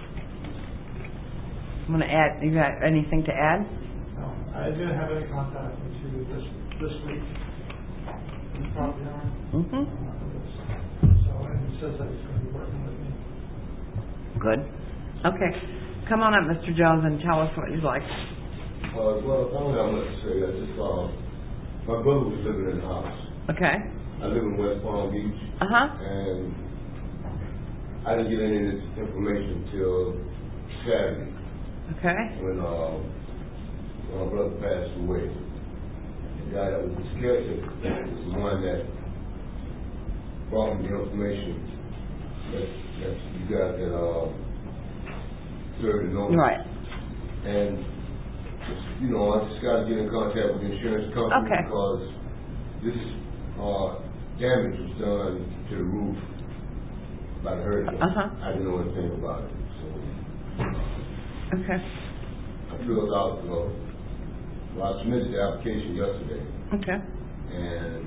I'm going to add, you got anything to add? No, I didn't have any contact with you this week. Property owner. Mm-hmm. So, and he says that he's going to be working with me. Good. Okay. Come on up, Mr. Jones, and tell us what you'd like. Well, I don't have much to say. I just, my brother was living in the house. Okay. I live in West Palm Beach. And I didn't get any of this information till Saturday. Okay. When my brother passed away. The guy that was the caretaker was the one that brought me the information that you guys had served the notice. Right. And, you know, I just got to get in contact with the insurance company because this damage was done to the roof by the hurricane. I didn't know anything about it. So, okay. I filled out, I submitted the application yesterday. Okay. And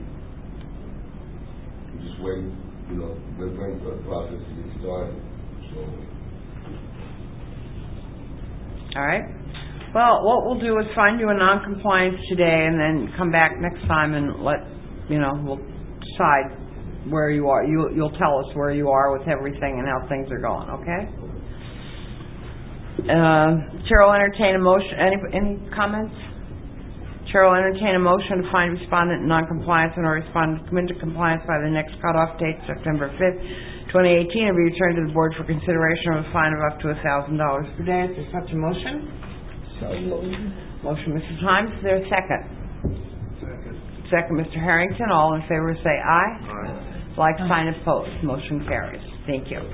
I'm just waiting, we're waiting for the process to get started. So. All right. Well, what we'll do is find you a non-compliance today and then come back next time and we'll decide where you are. You'll tell us where you are with everything and how things are going, okay? Chair will entertain a motion. Any comments? Chair will entertain a motion to find respondent in non-compliance and or respondent to come into compliance by the next cutoff date, September 5th, 2018, and be returned to the board for consideration of a fine of up to $1,000 per day. Is there such a motion? So moved. Motion, Mrs. Himes. Is there a second? Second, Mr. Harrington. All in favor say aye. Aye. Like sign opposed. Motion carries. Thank you.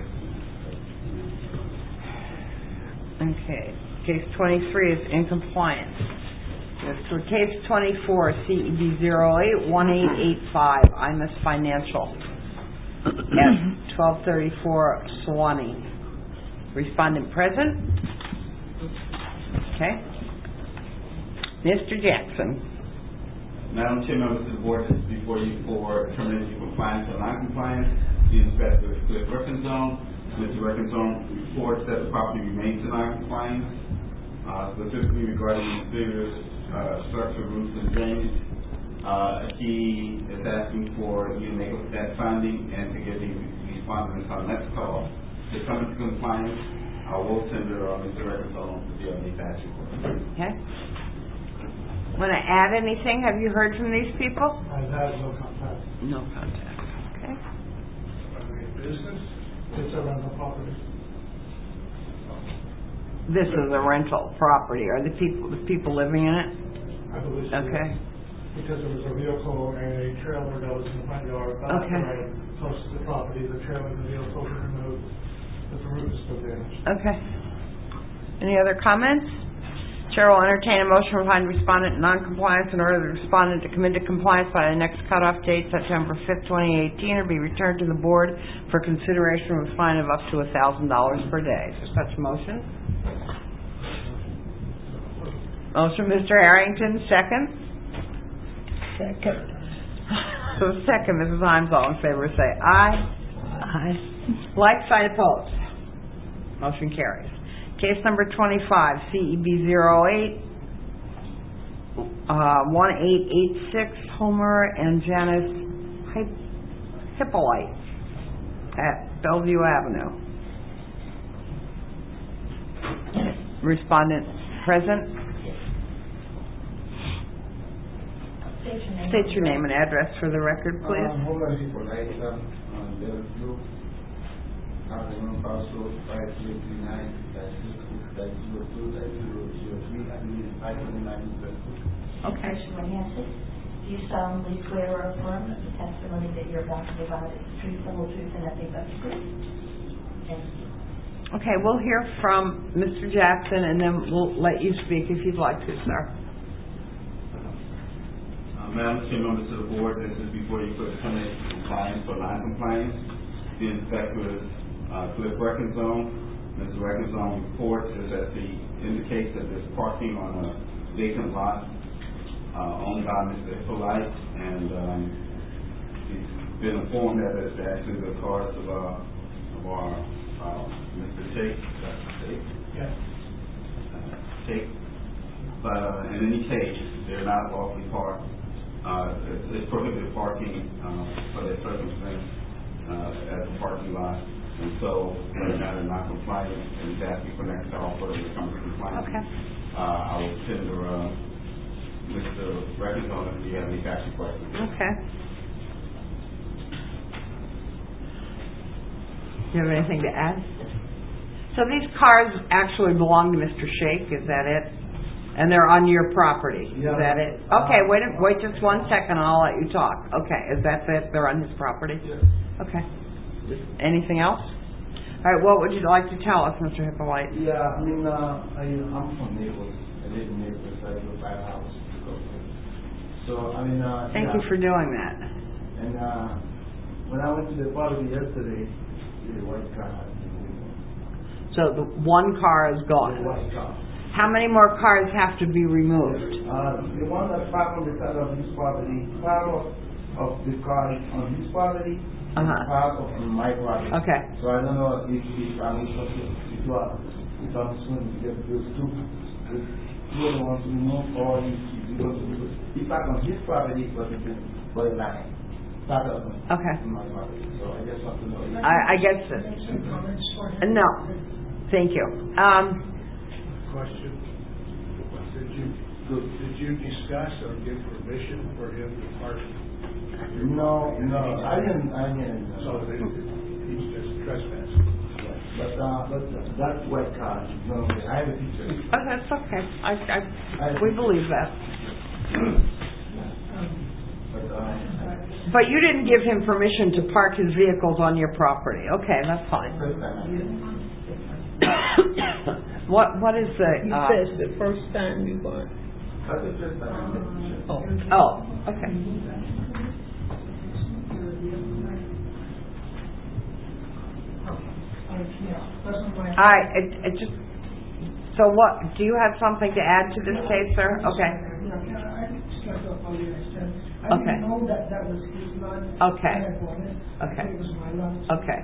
Okay. Case 23 is in compliance. For case 24, CED 081885, IMUS Financial at 1234 Suwannee. Respondent present? Okay. Mr. Jackson. Madam Chair, members of the board, this is before you for determination of compliance or non-compliance. The inspector is Cliff Reckenzone. Mr. Reckenzone reports that the property remains in non-compliance, specifically regarding the serious structure, roofs, and drainage. He is asking for you to make that finding and to give the respondent on the next call to come into compliance. I will send Mr. Reckenzone to the manufacturer. Okay. Want to add anything? Have you heard from these people? I've had no contact. No contact. Okay. Business? It's a rental property. This is a rental property. Are the people living in it? I believe so. Okay. Because there was a vehicle and a trailer that was in the front yard. Okay. Close to the property, the trailer and the vehicle were removed, but the roof is still damaged. Okay. Any other comments? Chair will entertain a motion to find respondent in non-compliance in order the respondent to come into compliance by the next cutoff date, September 5th, 2018, or be returned to the board for consideration with a fine of up to $1,000 per day. Is there such a motion? Motion, Mr. Harrington, second? Second. So second, Mrs. Himes, all in favor say aye. Aye. Like sign opposed. Motion carries. Case number 25, CEB 08, 1886, Homer and Janice Hippolyte at Bellevue Avenue. Respondent present. State your name and address for the record, please. Homer Hippolyte, Bellevue Avenue, parcel 5339-02-03, I believe 529. Okay. Commissioner Hanson, do you solemnly swear or affirm that the testimony that you're about to provide is the truth, the whole truth, and nothing but the truth? Thank you. Okay, we'll hear from Mr. Jackson, and then we'll let you speak if you'd like to, sir. Madam Chair, members of the board, this is before you put permit compliance or non-compliance. The inspector is Cliff Reckenzone. Mr. Reckenzone reports is that indicates that there's parking on a vacant lot owned by Mr. Hippolyte, and he's been informed that it's actually the cars of our Mr. Tate. Yes. Tate. But in any case, they're not lawfully parked. It's prohibited parking for that circumstance at the parking lot, and so right now they're not compliant, and he's asking for next call for them to come to compliance. Okay. I will tender Mr. Reckenzone if you have any factual questions. Okay. Do you have anything to add? So these cars actually belong to Mr. Shake, is that it? And they're on your property, is that it? Okay, wait just 1 second and I'll let you talk. Okay, is that it? They're on his property? Yes. Okay. Anything else? All right, what would you like to tell us, Mr. Hippolyte? Yeah, I mean, I'm from Naples. I live in Naples. I live by a house. So, I mean, Thank you for doing that. And when I went to the property yesterday, the white car had been removed. So the one car is gone. The white car. How many more cars have to be removed? The one that parked on the side of his property, part of the car is on his property, and part of my property. Okay. So I don't know if I'm soon to get those two of the ones removed, or he parked on his property, but it's very line. Okay. My property. So I just want to know. I guess no. Thank you. Question. Did you discuss or give permission for him to park? No, I didn't. So he's just trespassing. But that white car, no, I have a picture. Oh, that's okay. We believe that. But you didn't give him permission to park his vehicles on your property. Okay, that's fine. What is the... He says the first time you were. That's the first time. Oh, okay. All right, it just... So what, do you have something to add to this case, sir? Okay. I didn't know that was his lot. Okay. Okay. It was my lot. Okay.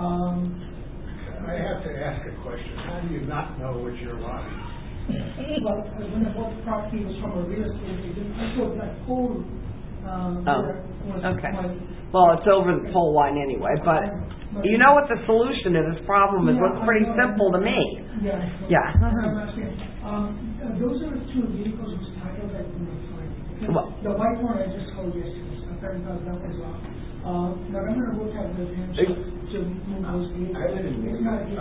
I have to ask a question. How do you not know what your lot is? Well, when I bought the property, it was from a real estate agent. I thought that whole was okay. my... Well, it's over the pole line anyway, but you know what the solution to this problem is. Looks pretty simple to me. Yeah. Yeah. Those are the two vehicles whose title that we were finding. Well, the white one I just sold yesterday, so $30,000 off. But I'm going to work out with him to move those vehicles. I didn't mean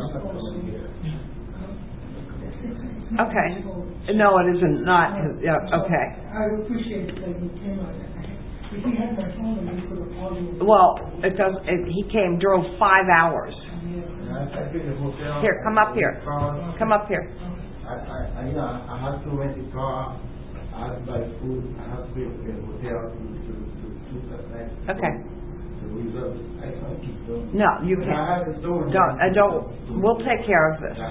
okay. No, it isn't. Not. Yeah. Okay. I appreciate that he came out. If he had my phone, he could have called me. Well, it does. He came, drove 5 hours. Here, come up here. Come up here. I have to rent a car, I have to buy food, I have to pay a hotel to that. Okay. The reserve, I can't keep doing. No, you But can't. I have a store. We'll take care of this.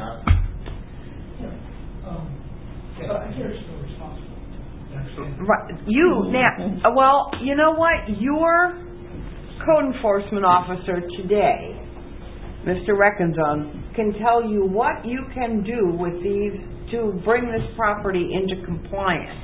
I hear you're still responsible. Right, well, you know what? Your code enforcement officer today, Mr. Reckenzone, can tell you what you can do with these to bring this property into compliance.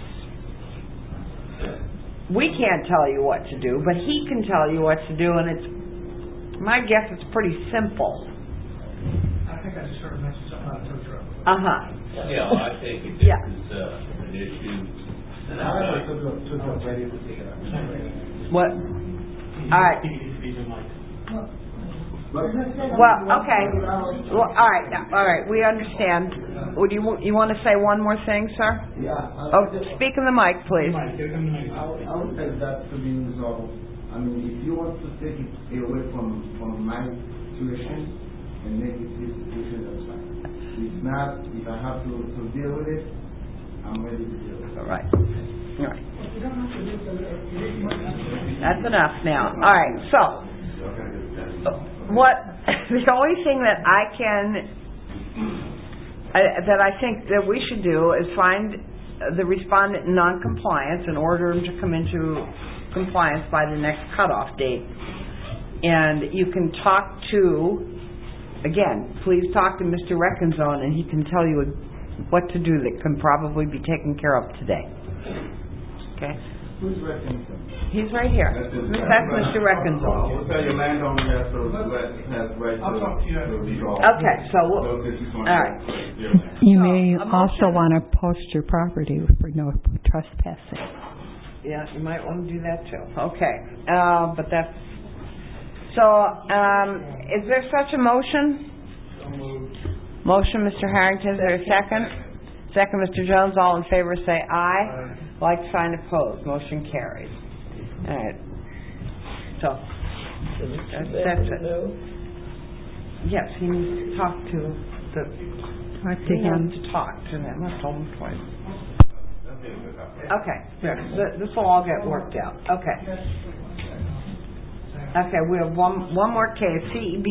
We can't tell you what to do, but he can tell you what to do, and it's, my guess it's pretty simple. I think I just heard him mention something about a tow truck. Yeah, I think this is an issue. I have a tow truck ready to take it out. What? All right. Well, okay. Well, all right. We understand. Would you want to say one more thing, sir? Yeah. Speak in the mic, please. I would say that to be resolved. I mean, if you want to take it away from my situation and make it this situation, that's fine. If not, if I have to deal with it, I'm ready to deal with it. All right. That's enough now. All right. So, the only thing that I think that we should do is find the respondent in non-compliance and order him to come into compliance by the next cutoff date. And you can talk to, again, please talk to Mr. Reckenzone, and he can tell you what to do that can probably be taken care of today. Okay? Who's Reckenzone? He's right here. That's Mr. Reckenzone. We'll tell your landowner has right to resolve. Okay, so all right. You may also want to post your property for no trespassing. Yeah, you might want to do that too. Okay, but that's so. Is there such a motion? Motion, Mr. Harrington. Is there a second? Second, Mr. Jones. All in favor, say aye. Like sign opposed. Motion carries. All right. So that's it. Yes, he needs to talk to the. He needs to talk to them. I told him twice. Okay. This will all get worked out. Okay. Okay. We have one more case. CEB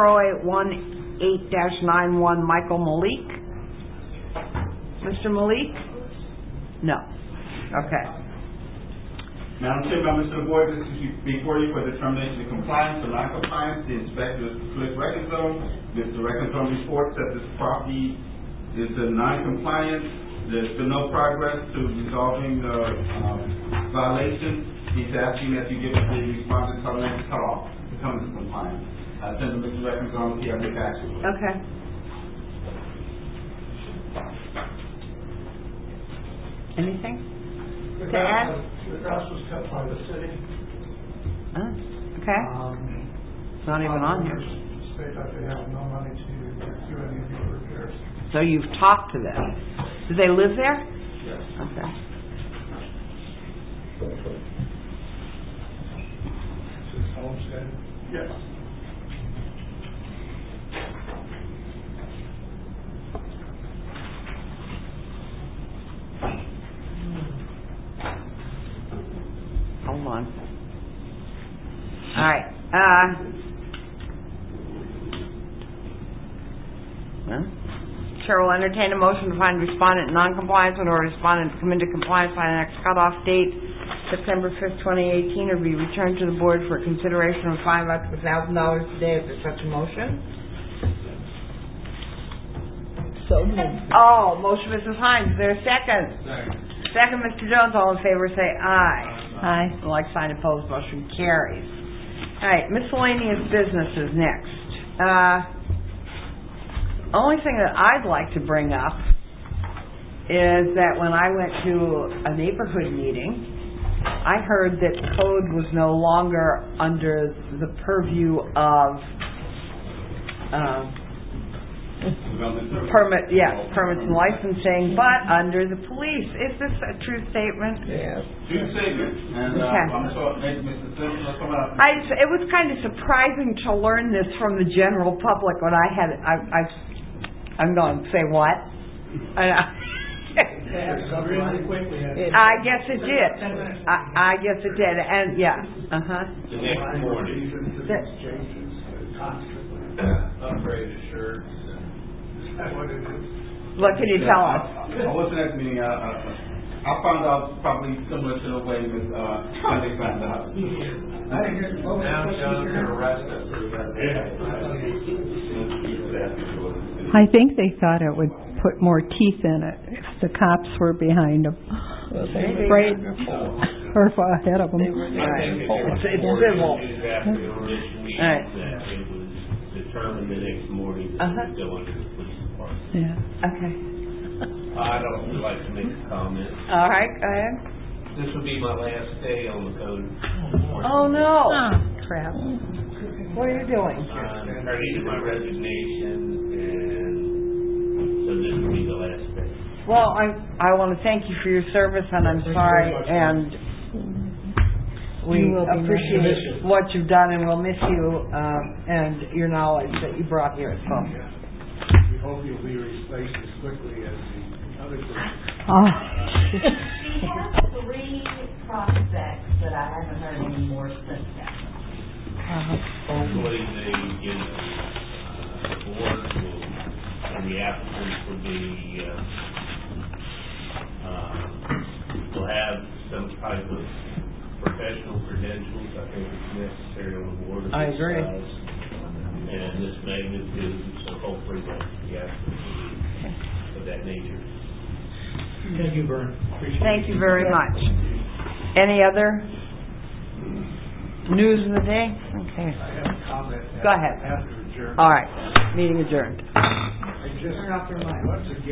0818-91. Michael Malik. Mr. Malik? No. Okay. Madam Chair, members of the board, this is before you for determination of compliance or non-compliance. The inspector is Cliff Reckenzone. Mr. Reckenzone reports that this property is in non-compliance. There's been no progress to resolving the violation. He's asking that you give us the response until next cutoff to come into compliance. Send to Mr. Reckenzone if you have any action. Okay. Anything to add? The grass was cut by the city. Okay. It's not even on here. State that they have no money to do any of these repairs. So you've talked to them. Do they live there? Yes. Okay. Is it homestead? Yes. Hold on. All right. Chair will entertain a motion to find respondent in non-compliance and or respondent to come into compliance by the next cutoff date, September 5th, 2018, or be returned to the board for consideration of a fine up to $1,000 today. Is there such a motion? So moved. Oh, motion, Mrs. Hines. Is there a second? Second, Mr. Jones. All in favor, say aye. Aye. Like sign opposed, motion carries. All right, miscellaneous business is next. Only thing that I'd like to bring up is that when I went to a neighborhood meeting, I heard that code was no longer under the purview of permits and licensing, but under the police. Is this a true statement? Yes. True statement. And I'm sure Mr. Simpson will come out. It was kind of surprising to learn this from the general public when I'm going to say what? Really quickly. I guess it did. I guess it did, and yeah, The next morning. Upgraded shirts. What can you tell us? What's the next meeting? I found out probably similar to the way Ms. Sunday found out. Now John's going to arrest us for that. I think they thought it would put more teeth in it if the cops were behind them. Right. Or ahead of them. It's civil. Right. That it was determined the next morning that it would go under the police department. Yeah. Okay. I don't like to make a comment. All right, go ahead. This will be my last day on the code. Oh, no. Crap. What are you doing? I'm turning in my resignation, and so this will be the last day. Well, I want to thank you for your service, and I'm sorry, and we appreciate what you've done, and we'll miss you and your knowledge that you brought here. So. We hope you'll be replaced as quickly as the other person. She has 3 prospects, but I haven't heard any more since then. Hopefully they get, the board will, and the applicants will have some type of professional credentials. I think it's necessary on the board of this size and this magnitude, so hopefully the applicants of that nature. Thank you, Vern. Thank you very much. Any other news of the day? Okay. I have a comment. Go ahead. After adjournment. All right. Meeting adjourned. I just, once again,